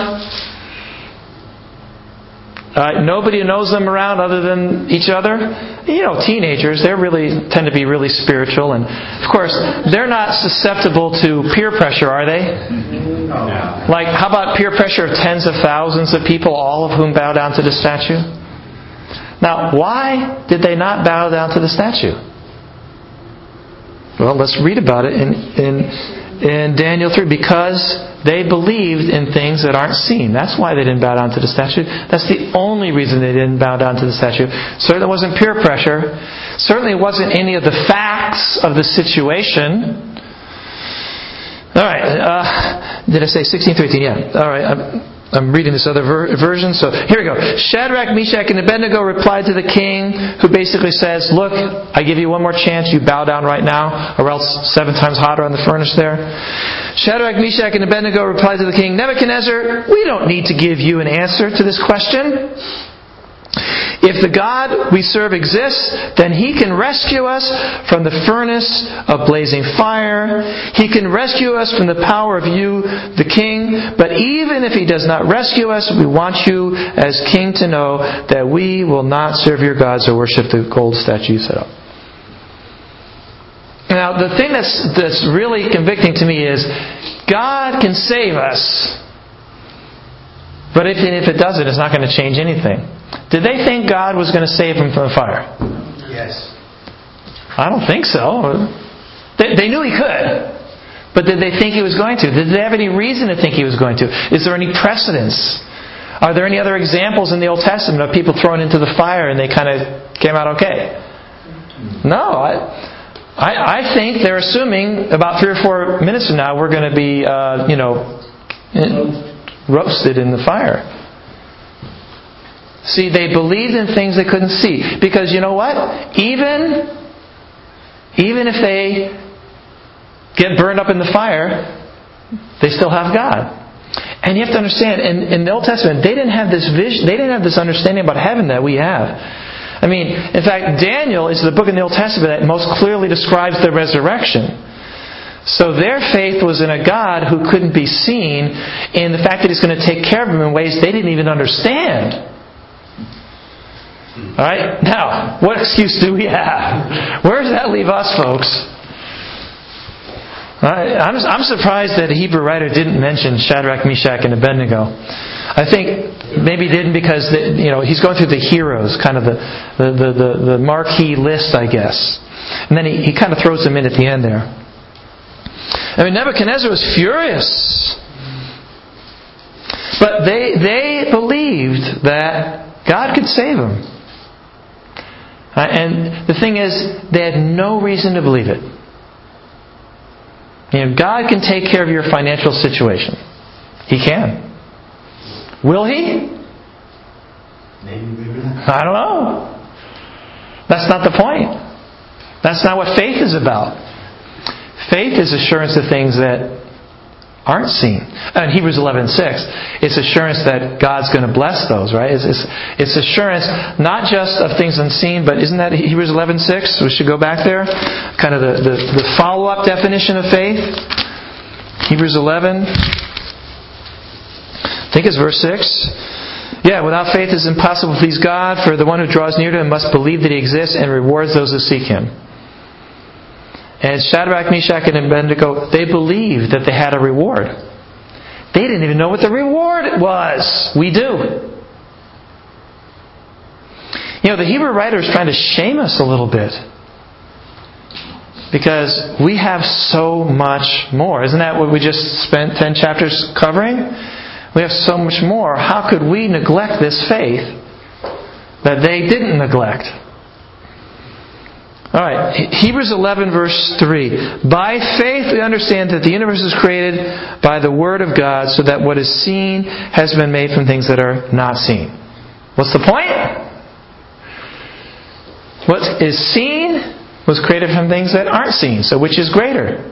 A: Uh, nobody knows them around other than each other. You know, teenagers, they really tend to be really spiritual. And, of course, they're not susceptible to peer pressure, are they? No. Like, how about peer pressure of tens of thousands of people, all of whom bow down to the statue? Now, why did they not bow down to the statue? Well, let's read about it in, in, in Daniel three. Because they believed in things that aren't seen. That's why they didn't bow down to the statue. That's the only reason they didn't bow down to the statue. Certainly it wasn't peer pressure. Certainly it wasn't any of the facts of the situation. All right. Uh, did I say sixteen through eighteen? Yeah. All right. I'm, I'm reading this other ver- version. So here we go. Shadrach, Meshach, and Abednego replied to the king, who basically says, look, I give you one more chance. You bow down right now, or else seven times hotter on the furnace there. Shadrach, Meshach, and Abednego replied to the king, Nebuchadnezzar, we don't need to give you an answer to this question. If the God we serve exists, then He can rescue us from the furnace of blazing fire. He can rescue us from the power of you, the king. But even if He does not rescue us, we want you as king to know that we will not serve your gods or worship the gold statue you set up. Now, the thing that's, that's really convicting to me is God can save us. But if, if it doesn't, it's not going to change anything. Did they think God was going to save them from the fire?
G: Yes.
A: I don't think so. They, they knew He could. But did they think He was going to? Did they have any reason to think He was going to? Is there any precedence? Are there any other examples in the Old Testament of people thrown into the fire and they kind of came out okay? No. I, I, I think they're assuming about three or four minutes from now we're going to be, uh, you know, roasted in the fire. See, they believed in things they couldn't see. Because you know what? Even, even if they get burned up in the fire, they still have God. And you have to understand, in, in the Old Testament, they didn't have this vision, they didn't have this understanding about heaven that we have. I mean, in fact, Daniel is the book in the Old Testament that most clearly describes the resurrection. So their faith was in a God who couldn't be seen, in the fact that He's going to take care of them in ways they didn't even understand. Alright? Now, what excuse do we have? Where does that leave us, folks? Right? I'm, I'm surprised that a Hebrew writer didn't mention Shadrach, Meshach, and Abednego. I think maybe he didn't because the, you know he's going through the heroes, kind of the the, the, the, the marquee list, I guess. And then he, he kind of throws them in at the end there. I mean, Nebuchadnezzar was furious. But they they believed that God could save them. Uh, and the thing is, they had no reason to believe it. You know, God can take care of your financial situation. He can. Will He?
C: Maybe.
A: I don't know. That's not the point. That's not what faith is about. Faith is assurance of things that aren't seen. In Hebrews eleven six, it's assurance that God's going to bless those, right? It's, it's, it's assurance not just of things unseen, but isn't that Hebrews eleven six? We should go back there. Kind of the, the, the follow-up definition of faith. Hebrews eleven. I think it's verse six. Yeah, without faith it is impossible to please God, for the one who draws near to Him must believe that He exists and rewards those who seek Him. And Shadrach, Meshach, and Abednego, they believed that they had a reward. They didn't even know what the reward was. We do. You know, the Hebrew writer is trying to shame us a little bit. Because we have so much more. Isn't that what we just spent ten chapters covering? We have so much more. How could we neglect this faith that they didn't neglect? Alright, Hebrews eleven verse three. By faith we understand that the universe is created by the Word of God, so that what is seen has been made from things that are not seen. What's the point? What is seen was created from things that aren't seen. So which is greater?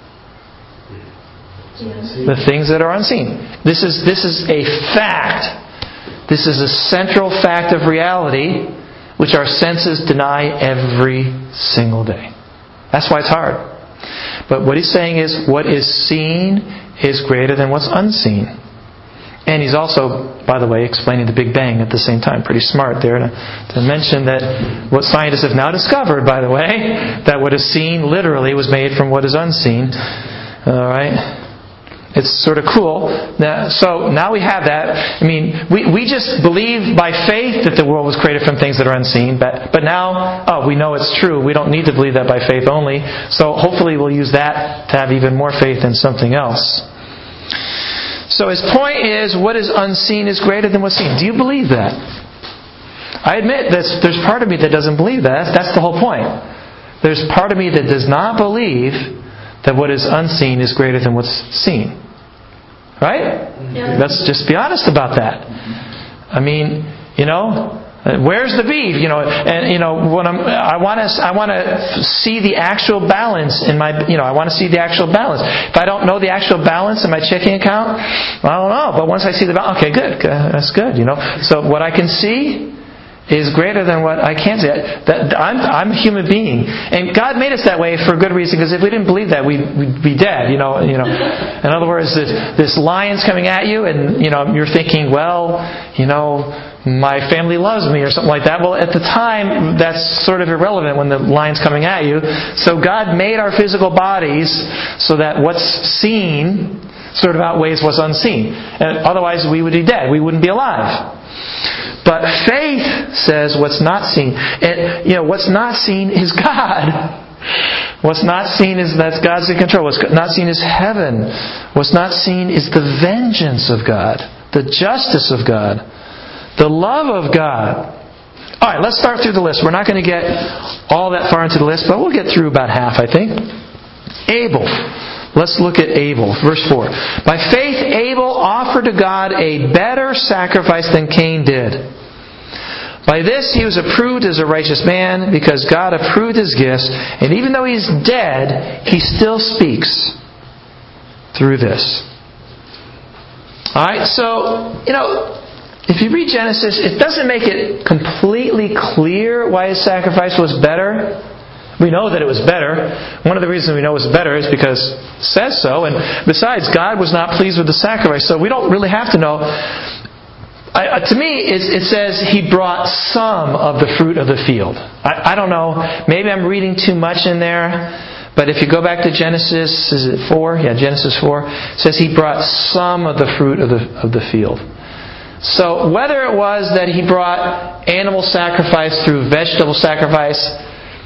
A: The things that are unseen. This is, this is a fact. This is a central fact of reality, which our senses deny every single day. That's why it's hard. But what he's saying is, what is seen is greater than what's unseen. And he's also, by the way, explaining the Big Bang at the same time. Pretty smart there to, to mention that what scientists have now discovered, by the way, that what is seen literally was made from what is unseen. All right? It's sort of cool. Now, so now we have that. I mean, we, we just believe by faith that the world was created from things that are unseen. But, but now, oh, we know it's true. We don't need to believe that by faith only. So hopefully we'll use that to have even more faith in something else. So his point is, what is unseen is greater than what's seen. Do you believe that? I admit that there's part of me that doesn't believe that. That's the whole point. There's part of me that does not believe that what is unseen is greater than what's seen. Right?
B: Yeah.
A: Let's just be honest about that. I mean, you know, where's the beef? You know, and you know, when I'm, I want to, I want to see the actual balance in my, you know, I want to see the actual balance. If I don't know the actual balance in my checking account, well, I don't know. But once I see the balance, okay, good, that's good. You know, so what I can see is greater than what I can't see. That, I'm, I'm a human being, and God made us that way for a good reason. Because if we didn't believe that, we'd, we'd be dead. You know, you know. In other words, this, this lion's coming at you, and you know you're thinking, well, you know, my family loves me, or something like that. Well, at the time, that's sort of irrelevant when the lion's coming at you. So God made our physical bodies so that what's seen sort of outweighs what's unseen. And otherwise, we would be dead. We wouldn't be alive. But faith says what's not seen. And, you know, what's not seen is God. What's not seen is that God's in control. What's not seen is heaven. What's not seen is the vengeance of God. The justice of God. The love of God. Alright, let's start through the list. We're not going to get all that far into the list, but we'll get through about half, I think. Abel. Let's look at Abel. Verse four. By faith, Abel offered to God a better sacrifice than Cain did. By this he was approved as a righteous man, because God approved his gifts, and even though he's dead, he still speaks through this. Alright, so, you know, if you read Genesis, it doesn't make it completely clear why his sacrifice was better. We know that it was better. One of the reasons we know it was better is because it says so. And besides, God was not pleased with the sacrifice. So we don't really have to know. I, to me, it, it says He brought some of the fruit of the field. I, I don't know. Maybe I'm reading too much in there. But if you go back to Genesis, is it four? Yeah, Genesis four. It says He brought some of the fruit of the, of the field. So whether it was that He brought animal sacrifice through vegetable sacrifice,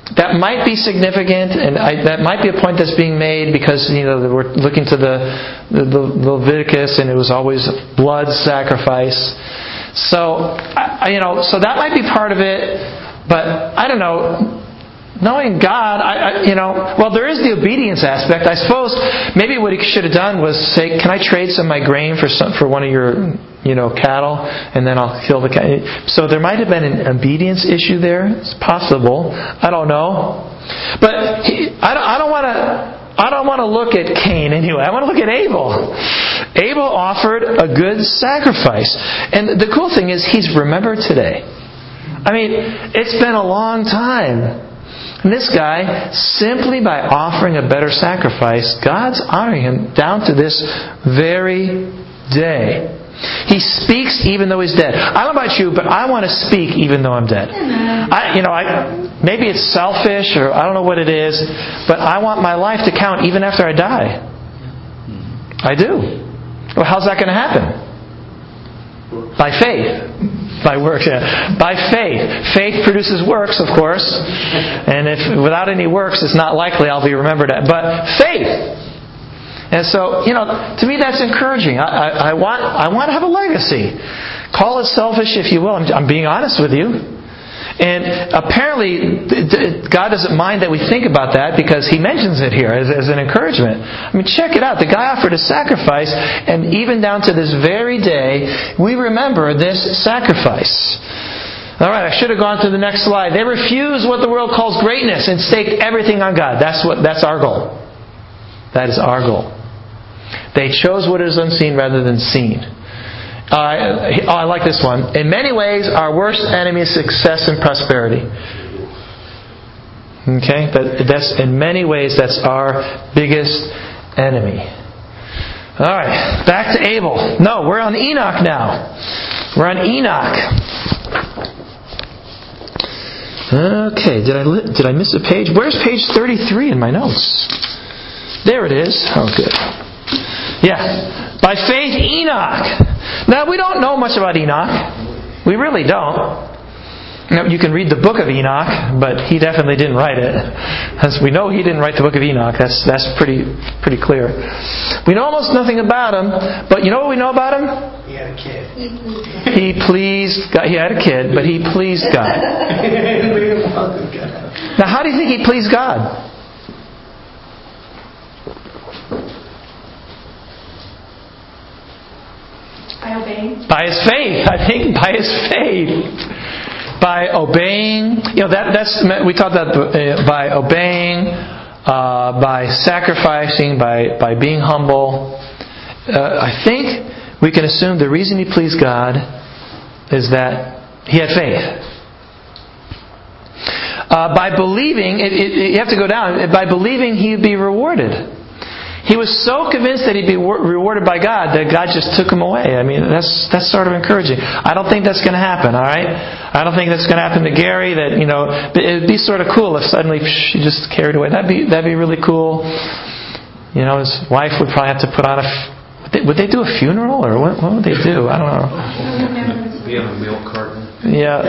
A: that might be significant, and I, that might be a point that's being made because, you know, we're looking to the, the, the Leviticus, and it was always blood sacrifice. So, I, you know, so that might be part of it, but I don't know. Knowing God, I, I, you know, well, there is the obedience aspect. I suppose maybe what he should have done was say, "Can I trade some of my grain for some for one of your, you know, cattle, and then I'll kill the cattle." So there might have been an obedience issue there. It's possible. I don't know, but he, I don't. I don't want to. I don't want to look at Cain anyway. I want to look at Abel. Abel offered a good sacrifice, and the cool thing is he's remembered today. I mean, it's been a long time. And this guy, simply by offering a better sacrifice, God's honoring him down to this very day. He speaks even though he's dead. I don't know about you, but I want to speak even though I'm dead. I, you know, I, maybe it's selfish or I don't know what it is, but I want my life to count even after I die. I do. Well, how's that going to happen? By faith. By works, yeah. By faith. Faith produces works, of course. And if without any works, it's not likely I'll be remembered at. But faith. And so, you know, to me that's encouraging. I, I, I want I want to have a legacy. Call it selfish if you will. I'm, I'm being honest with you. And apparently, God doesn't mind that we think about that because He mentions it here as, as an encouragement. I mean, check it out. The guy offered a sacrifice, and even down to this very day, we remember this sacrifice. All right, I should have gone to the next slide. They refuse what the world calls greatness and staked everything on God. That's what. That's our goal. That is our goal. They chose what is unseen rather than seen. Uh, oh, I like this one. In many ways, our worst enemy is success and prosperity. Okay, that, that's in many ways that's our biggest enemy. All right, back to Abel. No, we're on Enoch now. We're on Enoch. Okay, did I did I miss a page? Where's page thirty-three in my notes? There it is. Oh, good. Yeah, by faith, Enoch. Now, we don't know much about Enoch. We really don't. Now, you can read the book of Enoch, but he definitely didn't write it. As we know he didn't write the book of Enoch. That's that's pretty pretty clear. We know almost nothing about him, but you know what we know about him?
G: He had a kid.
A: He pleased God. He had a kid, but he pleased God. Now, how do you think he pleased God?
B: By obeying.
A: By his faith. I think by his faith. By obeying. You know, that that's we talked about uh, by obeying, uh, by sacrificing, by, by being humble. Uh, I think we can assume the reason he pleased God is that he had faith. Uh, by believing, it, it, you have to go down, by believing he'd be rewarded. He was so convinced that he'd be rewarded by God that God just took him away. I mean, that's that's sort of encouraging. I don't think that's going to happen, all right? I don't think that's going to happen to Gary. That, you know, it'd be sort of cool if suddenly she just carried away. That'd be that'd be really cool. You know, his wife would probably have to put on a... Would they, would they do a funeral, or what, what would they do? I don't know.
E: Be on a milk carton.
A: Yeah.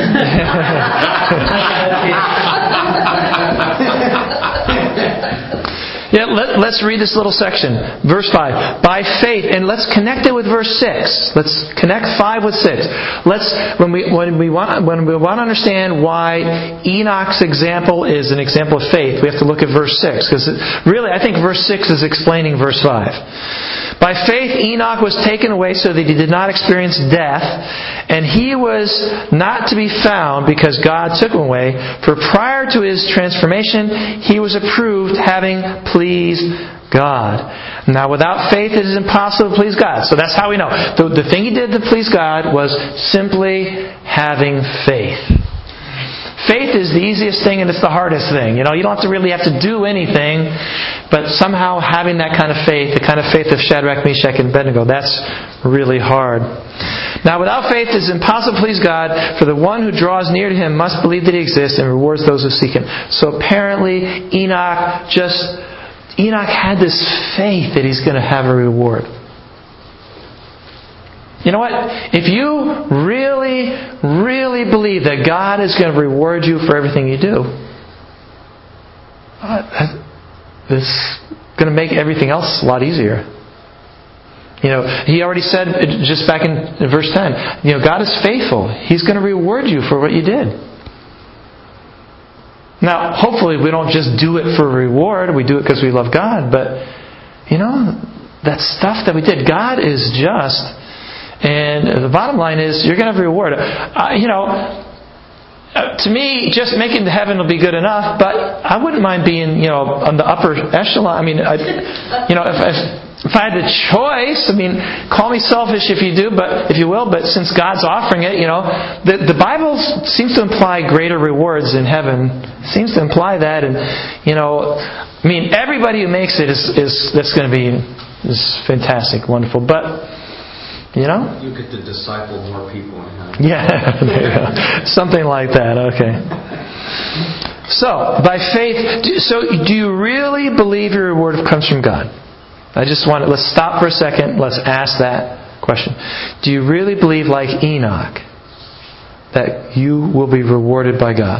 A: Yeah, let, let's read this little section. Verse five. By faith, and let's connect it with verse six. Let's connect five with six. Let's when we when we want when we want to understand why Enoch's example is an example of faith, we have to look at verse six, because really I think verse six is explaining verse five. By faith, Enoch was taken away so that he did not experience death, and he was not to be found because God took him away. For prior to his transformation, he was approved, having pleased God. Now, without faith, it is impossible to please God. So that's how we know. The, the thing he did to please God was simply having faith. Faith is the easiest thing and it's the hardest thing. You know, you don't have to really have to do anything, but somehow having that kind of faith, the kind of faith of Shadrach, Meshach, and Abednego, that's really hard. Now, without faith it is impossible to please God, for the one who draws near to Him must believe that He exists and rewards those who seek Him. So apparently, Enoch just, Enoch had this faith that he's going to have a reward. You know what? If you really, really believe that God is going to reward you for everything you do, uh, this is going to make everything else a lot easier. You know, He already said just back in verse ten, you know, God is faithful. He's going to reward you for what you did. Now, hopefully we don't just do it for reward. We do it because we love God. But, you know, that stuff that we did, God is just. And the bottom line is, you're going to have a reward. Uh, you know, uh, to me, just making it to heaven will be good enough. But I wouldn't mind being, you know, on the upper echelon. I mean, I, you know, if, if If I had the choice, I mean, call me selfish if you do, but if you will, but since God's offering it, you know, the, the Bible seems to imply greater rewards in heaven. It seems to imply that, and you know, I mean, everybody who makes it is, is that's going to be is fantastic, wonderful. But you know,
E: you get to disciple more people in heaven.
A: Yeah, there you go. Something like that. Okay. So by faith, so do you really believe your reward comes from God? I just want to, let's stop for a second. Let's ask that question. Do you really believe, like Enoch, that you will be rewarded by God?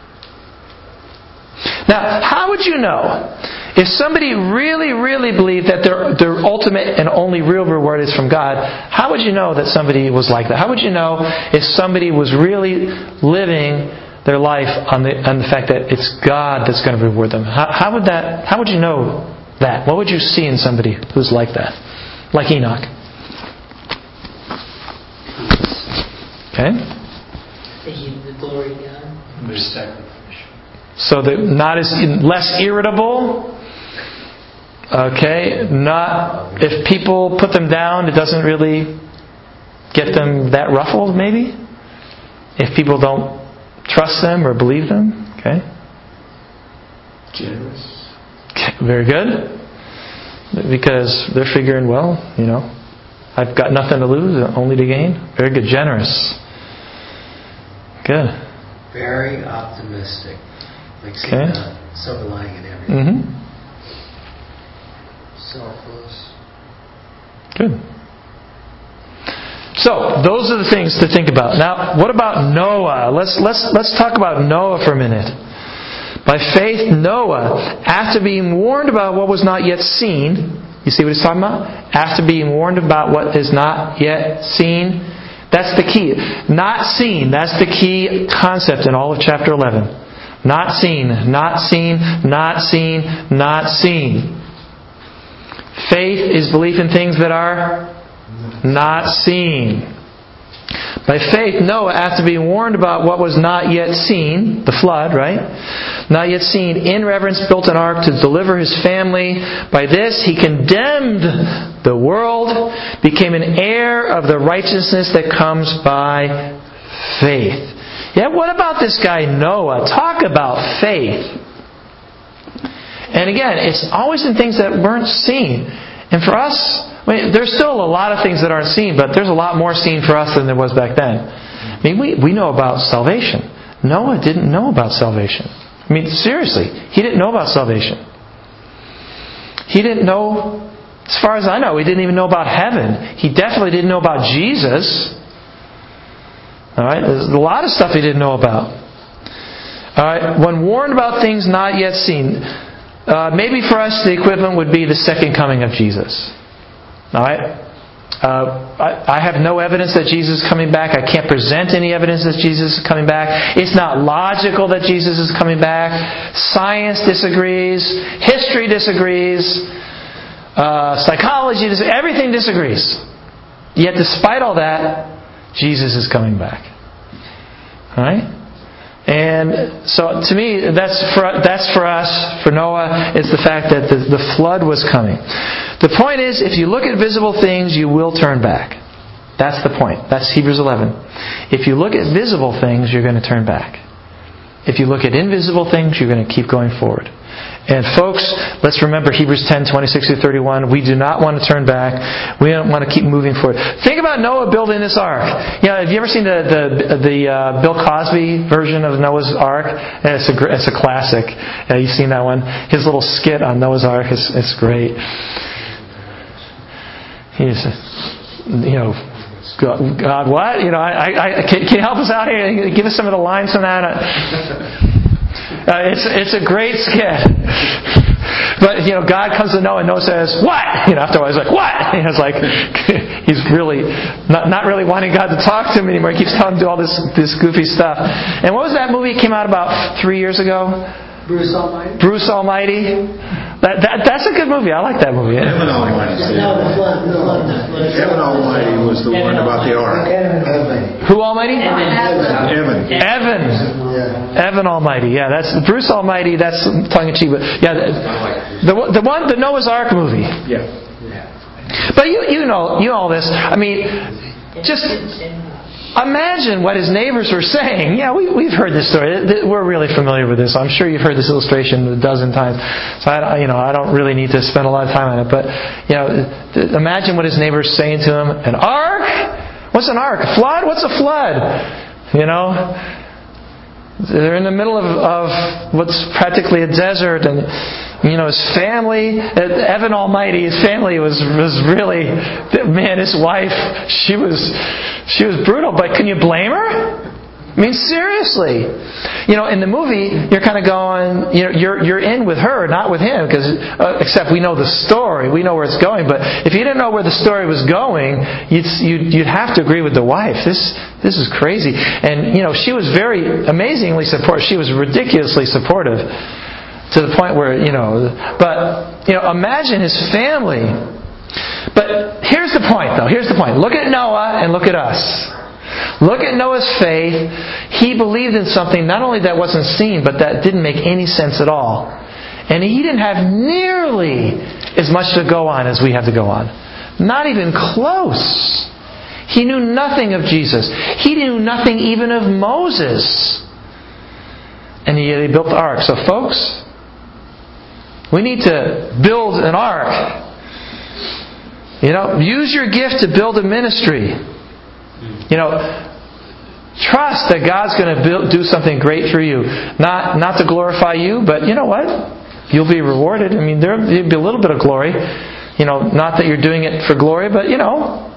A: Now, how would you know? If somebody really, really believed that their, their ultimate and only real reward is from God, how would you know that somebody was like that? How would you know if somebody was really living their life on the on the fact that it's God that's going to reward them? How, how would that? How would you know that? What would you see in somebody who's like that? Like Enoch. Okay?
H: The glory of God.
G: There's sacrifice.
A: So they're not as less irritable. Okay? Not if people put them down, it doesn't really get them that ruffled, maybe? If people don't trust them or believe them. Okay?
F: Generous.
A: Very good. Because they're figuring, well, you know, I've got nothing to lose, only to gain. Very good. Generous. Good.
H: Very optimistic. Like seeing
A: Okay.
H: the silver lining in everything.
A: Mm-hmm.
H: Selfless.
A: Good. So, those are the things to think about. Now, what about Noah? Let's let's let's talk about Noah for a minute. By faith, Noah, after being warned about what was not yet seen, you see what he's talking about? After being warned about what is not yet seen, that's the key. Not seen, that's the key concept in all of chapter eleven. Not seen, not seen, not seen, not seen. Faith is belief in things that are not seen. By faith, Noah, after being warned about what was not yet seen, the flood, right? Not yet seen, in reverence built an ark to deliver his family. By this he condemned the world, became an heir of the righteousness that comes by faith. Yeah, what about this guy Noah? Talk about faith. And again, it's always in things that weren't seen. And for us, I mean, there's still a lot of things that aren't seen, but there's a lot more seen for us than there was back then. I mean, we, we know about salvation. Noah didn't know about salvation. I mean, seriously, he didn't know about salvation. He didn't know, as far as I know, he didn't even know about heaven. He definitely didn't know about Jesus. All right, there's a lot of stuff he didn't know about. All right, when warned about things not yet seen, uh, maybe for us the equivalent would be the second coming of Jesus. All right? Uh, I, I have no evidence that Jesus is coming back. I can't present any evidence that Jesus is coming back. It's not logical that Jesus is coming back. Science disagrees. History disagrees. Uh, psychology disagrees. Everything disagrees. Yet despite all that, Jesus is coming back. All right? And so to me, that's for, that's for us, for Noah, it's the fact that the, the flood was coming. The point is, if you look at visible things, you will turn back. That's the point. That's Hebrews eleven. If you look at visible things, you're going to turn back. If you look at invisible things, you're going to keep going forward. And folks, let's remember Hebrews ten, twenty-six through thirty-one. We do not want to turn back. We don't want to keep moving forward. Think about Noah building this ark. You know, have you ever seen the the, the uh, Bill Cosby version of Noah's Ark? It's a it's a classic. Uh, you've seen that one. His little skit on Noah's Ark is it's great. He's, you know, God, what? You know, I, I, I can, can you help us out here? Give us some of the lines from that. Uh, it's it's a great skit. But, you know, God comes to Noah and Noah says, what? You know, after a while he's like, what? You know, it's like, he's really, not, not really wanting God to talk to him anymore. He keeps telling him to do all this, this goofy stuff. And what was that movie that came out about three years ago?
H: Bruce Almighty.
A: Bruce Almighty. That, that that's a good movie. I like that movie.
D: Evan Almighty.
H: No, the flood. The flood. The flood.
D: Evan Almighty was the one about the ark.
A: Who Almighty?
D: Evan.
A: Evan.
F: Yeah.
A: Evan Almighty. Yeah, that's Bruce Almighty. That's tongue in cheek, but yeah, the the one the Noah's Ark movie.
D: Yeah.
A: But you you know you know all this. I mean, just imagine what his neighbors were saying. Yeah, we we've heard this story. We're really familiar with this. I'm sure you've heard this illustration a dozen times. So I you know I don't really need to spend a lot of time on it. But you know, imagine what his neighbors saying to him. An ark? What's an ark? A flood? What's a flood? You know. They're in the middle of, of what's practically a desert, and you know his family, Evan Almighty, his family was was really, man, his wife, she was she was brutal. But can you blame her? I mean, seriously. You know, in the movie, you're kind of going, you know, you're you're in with her, not with him, because uh, except we know the story, we know where it's going. But if you didn't know where the story was going, you'd you'd, you'd have to agree with the wife. This this is crazy. And you know, she was very amazingly supportive. She was ridiculously supportive to the point where you know. But you know, imagine his family. But here's the point, though. Here's the point. Look at Noah and look at us. Look at Noah's faith. He believed in something not only that wasn't seen, but that didn't make any sense at all. And he didn't have nearly as much to go on as we have to go on. Not even close. He knew nothing of Jesus. He knew nothing even of Moses. And yet he built the ark. So folks, we need to build an ark. You know, use your gift to build a ministry. You know, trust that God's going to build, do something great through you. Not not to glorify you, but you know what? You'll be rewarded. I mean, there'll be a little bit of glory. You know, not that you're doing it for glory, but you know,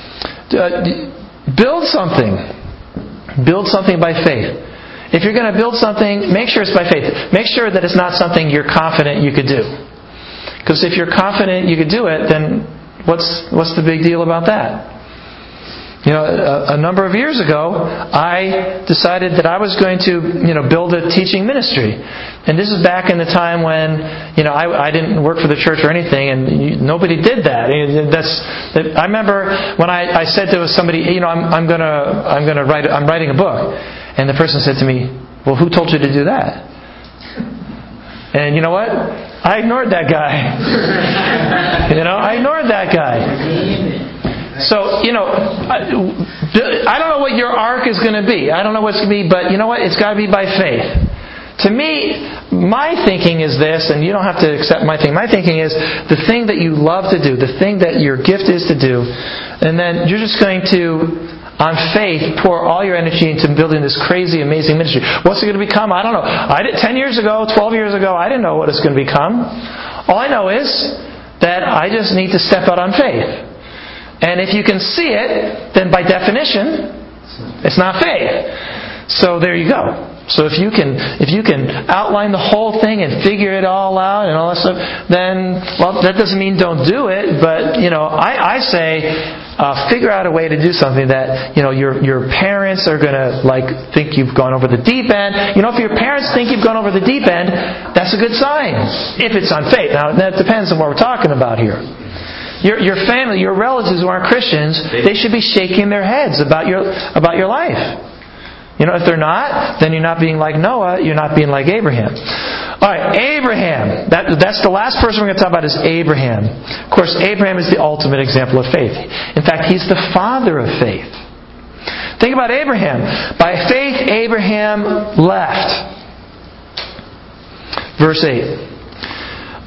A: uh, build something. Build something by faith. If you're going to build something, make sure it's by faith. Make sure that it's not something you're confident you could do. Because if you're confident you could do it, then what's what's the big deal about that? You know, a, a number of years ago, I decided that I was going to, you know, build a teaching ministry. And this is back in the time when, you know, I, I didn't work for the church or anything, and you, nobody did that. That's. That, I remember when I, I said to somebody, you know, I'm, I'm gonna, I'm gonna write, I'm writing a book, and the person said to me, "Well, who told you to do that?" And you know what? I ignored that guy. You know, I ignored that guy. So, you know, I, I don't know what your ark is going to be. I don't know what it's going to be, but you know what? It's got to be by faith. To me, my thinking is this, and you don't have to accept my thinking. My thinking is the thing that you love to do, the thing that your gift is to do, and then you're just going to, on faith, pour all your energy into building this crazy, amazing ministry. What's it going to become? I don't know. I did, ten years ago, twelve years ago, I didn't know what it's going to become. All I know is that I just need to step out on faith. And if you can see it, then by definition, it's not faith. So there you go. So if you can, if you can outline the whole thing and figure it all out and all that stuff, then, well, that doesn't mean don't do it. But you know, I, I say, uh, figure out a way to do something that you know your your parents are going to like think you've gone over the deep end. You know, if your parents think you've gone over the deep end, that's a good sign. If it's on faith. Now that depends on what we're talking about here. Your your family, your relatives who aren't Christians, they should be shaking their heads about your about your life. You know, if they're not, then you're not being like Noah, you're not being like Abraham. Alright, Abraham. That, that's the last person we're going to talk about is Abraham. Of course, Abraham is the ultimate example of faith. In fact, he's the father of faith. Think about Abraham. By faith, Abraham left. Verse eight.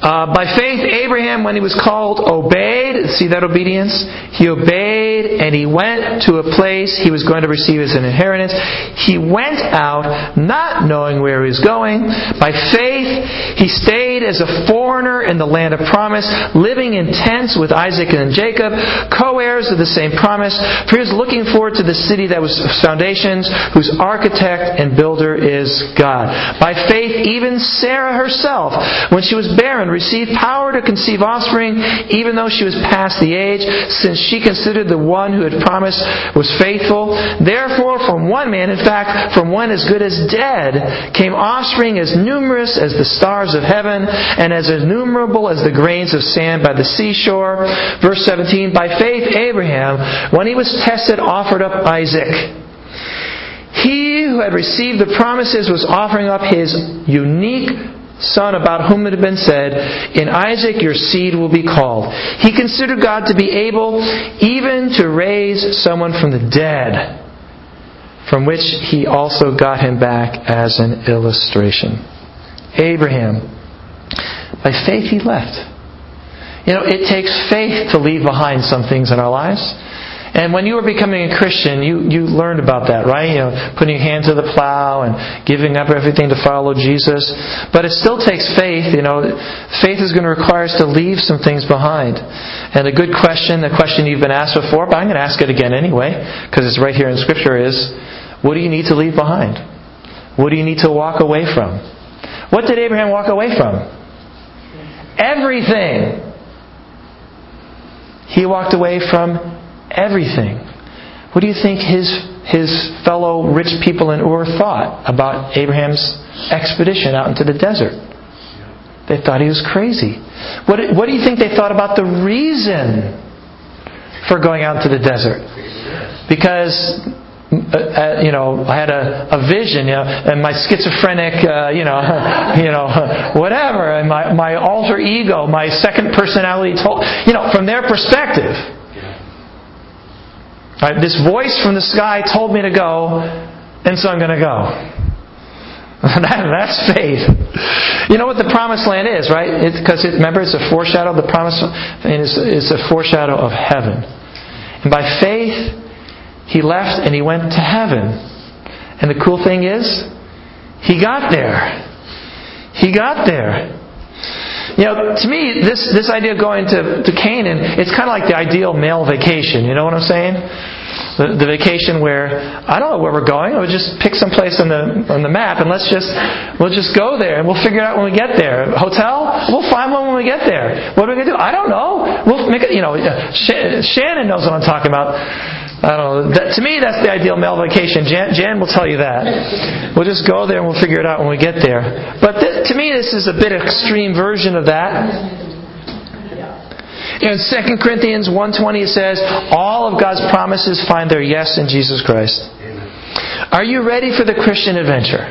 A: Uh, by faith, Abraham, when he was called, obeyed. See that obedience? He obeyed, and he went to a place he was going to receive as an inheritance. He went out, not knowing where he was going. By faith, he stayed as a foreigner in the land of promise, living in tents with Isaac and Jacob, co-heirs of the same promise. For he was looking forward to the city that was foundations, whose architect and builder is God. By faith, even Sarah herself, when she was barren, received power to conceive offspring, even though she was past the age, since she considered the one who had promised was faithful. Therefore, from one man, in fact, from one as good as dead, came offspring as numerous as the stars of heaven, and as innumerable as the grains of sand by the seashore. Verse seventeen, by faith Abraham, when he was tested, offered up Isaac. He who had received the promises was offering up his unique son, about whom it had been said, in Isaac your seed will be called. He considered God to be able even to raise someone from the dead, from which he also got him back as an illustration. Abraham, by faith he left. You know, it takes faith to leave behind some things in our lives. And when you were becoming a Christian, you, you learned about that, right? You know, putting your hand to the plow and giving up everything to follow Jesus. But it still takes faith. You know, faith is going to require us to leave some things behind. And a good question, the question you've been asked before, but I'm going to ask it again anyway, because it's right here in Scripture, is, what do you need to leave behind? What do you need to walk away from? What did Abraham walk away from? Everything. He walked away from everything. What do you think his his fellow rich people in Ur thought about Abraham's expedition out into the desert? They thought he was crazy. What, what do you think they thought about the reason for going out into the desert? Because Uh, you know, I had a, a vision, you know, and my schizophrenic, uh, you know, you know, whatever, and my, my alter ego, my second personality told, you know, from their perspective. Right, this voice from the sky told me to go, and so I'm going to go. that, that's faith. You know what the promised land is, right? Because it, remember, it's a foreshadow. The promised land is it's a foreshadow of heaven. And by faith, he left and he went to heaven. And the cool thing is, he got there. He got there. You know, to me, this, this idea of going to, to Canaan, it's kind of like the ideal male vacation. You know what I'm saying? The, the vacation where, I don't know where we're going. We'll just pick some place on the on the map and let's just we'll just go there and we'll figure it out when we get there. Hotel? We'll find one when we get there. What are we going to do? I don't know. We'll make it, you know, Shannon knows what I'm talking about. I don't know. That, to me, that's the ideal male vacation. Jan, Jan will tell you that. We'll just go there and we'll figure it out when we get there. But th- to me, this is a bit extreme version of that. In Second Corinthians one twenty it says, all of God's promises find their yes in Jesus Christ. Are you ready for the Christian adventure?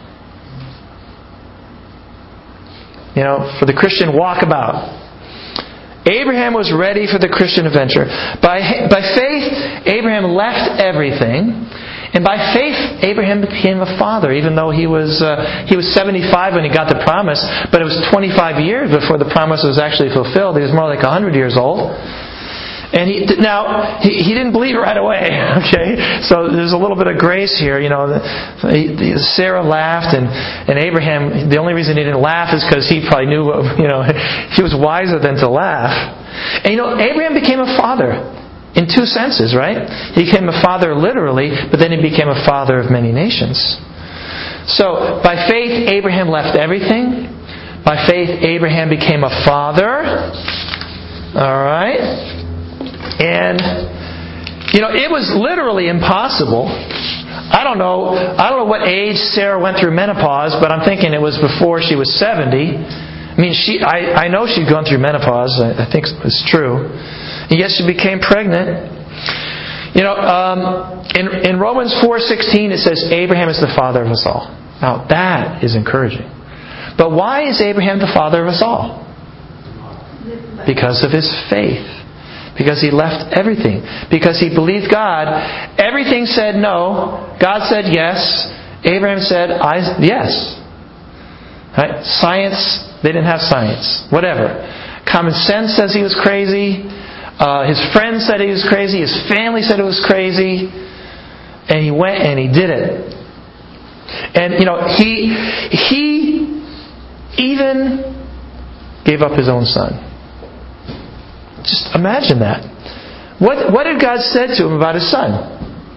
A: You know, for the Christian walkabout. Abraham was ready for the Christian adventure. By, by faith, Abraham left everything. And by faith, Abraham became a father, even though he was uh, he was seventy-five when he got the promise. But it was twenty-five years before the promise was actually fulfilled. He was more like one hundred years old. And he, now, he, he didn't believe it right away, okay? So there's a little bit of grace here. You know, he, Sarah laughed, and, and Abraham, the only reason he didn't laugh is because he probably knew, you know, he was wiser than to laugh. And, you know, Abraham became a father in two senses, right? He became a father literally, but then he became a father of many nations. So, by faith, Abraham left everything. By faith, Abraham became a father. All right? And, you know, it was literally impossible. I don't know, I don't know what age Sarah went through menopause, but I'm thinking it was before she was seventy. I mean, she, I, I know she'd gone through menopause. I, I think it's true. And yet she became pregnant. You know, um, in, in Romans four sixteen it says, Abraham is the father of us all. Now, that is encouraging. But why is Abraham the father of us all? Because of his faith. Because he left everything. Because he believed God. Everything said no. God said yes. Abraham said I, yes. Right? Science They didn't have science. Whatever. Common sense says he was crazy. Uh, his friends said he was crazy. His family said it was crazy. And he went and he did it. And, you know, he he even gave up his own son. Just imagine that. What, what did God say to him about his son?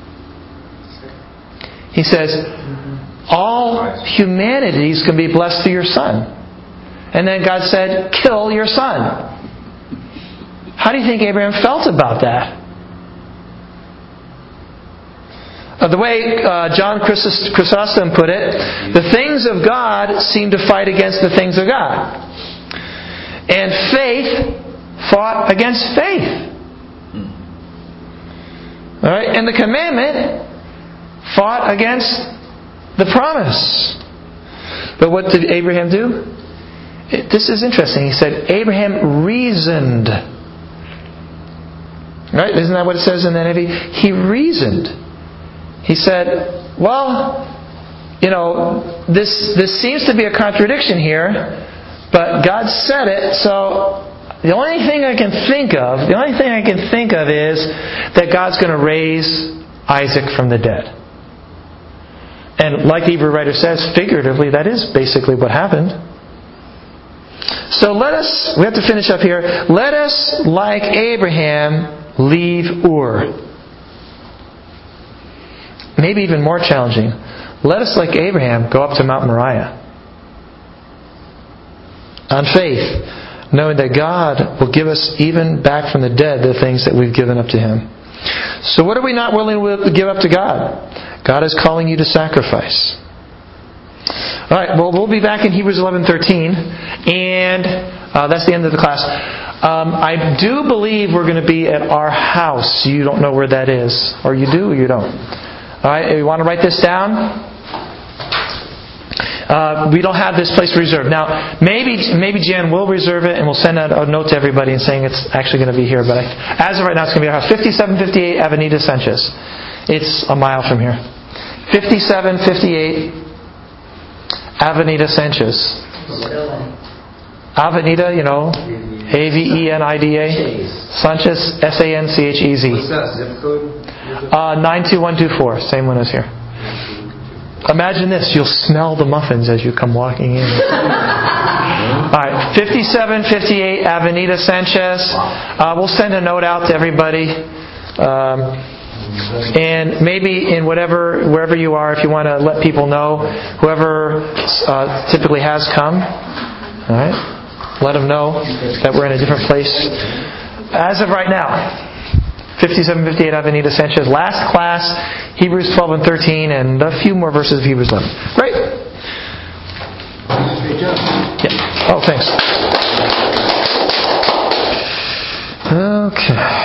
A: He says, all humanity is going to be blessed through your son. And then God said, kill your son. How do you think Abraham felt about that? Uh, the way uh, John Chrysostom put it, the things of God seem to fight against the things of God. And faith fought against faith. All right? And the commandment fought against the promise. But what did Abraham do? It, this is interesting. He said, Abraham reasoned. Right? Isn't that what it says in the N I V? He reasoned. He said, well, you know, this this seems to be a contradiction here, but God said it, so the only thing I can think of, the only thing I can think of is that God's going to raise Isaac from the dead. And like the Hebrew writer says, figuratively, that is basically what happened. So let us, we have to finish up here, let us, like Abraham, leave Ur. Maybe even more challenging. Let us, like Abraham, go up to Mount Moriah. On faith, knowing that God will give us even back from the dead the things that we've given up to Him. So what are we not willing to give up to God? God is calling you to sacrifice. Alright, well we'll be back in Hebrews eleven thirteen, and uh, that's the end of the class. Um, I do believe we're going to be at our house. You don't know where that is. Or you do or you don't. Alright, you want to write this down? Uh, we don't have this place reserved. Now, maybe maybe Jan will reserve it and we'll send out a note to everybody and saying it's actually going to be here. But I, as of right now, it's going to be our house. fifty-seven fifty-eight Avenida Sanchez. It's a mile from here. fifty-seven fifty-eight Avenida Sanchez. Avenida, you know, A V E N I D A. Sanchez, S A N C H E Z.
E: What's that, zip code?
A: Uh, nine two one two four. Same one as here. Imagine this. You'll smell the muffins as you come walking in. Alright, fifty-seven fifty-eight Avenida Sanchez. Uh, we'll send a note out to everybody. Um, and maybe in whatever, wherever you are, if you want to let people know, whoever uh, typically has come, alright, let them know that we're in a different place. As of right now, fifty-seven fifty-eight Avenida Sanchez. Last class, Hebrews twelve and thirteen, and a few more verses of Hebrews eleven. Great.
F: Great job.
A: Yeah. Oh, thanks. Okay.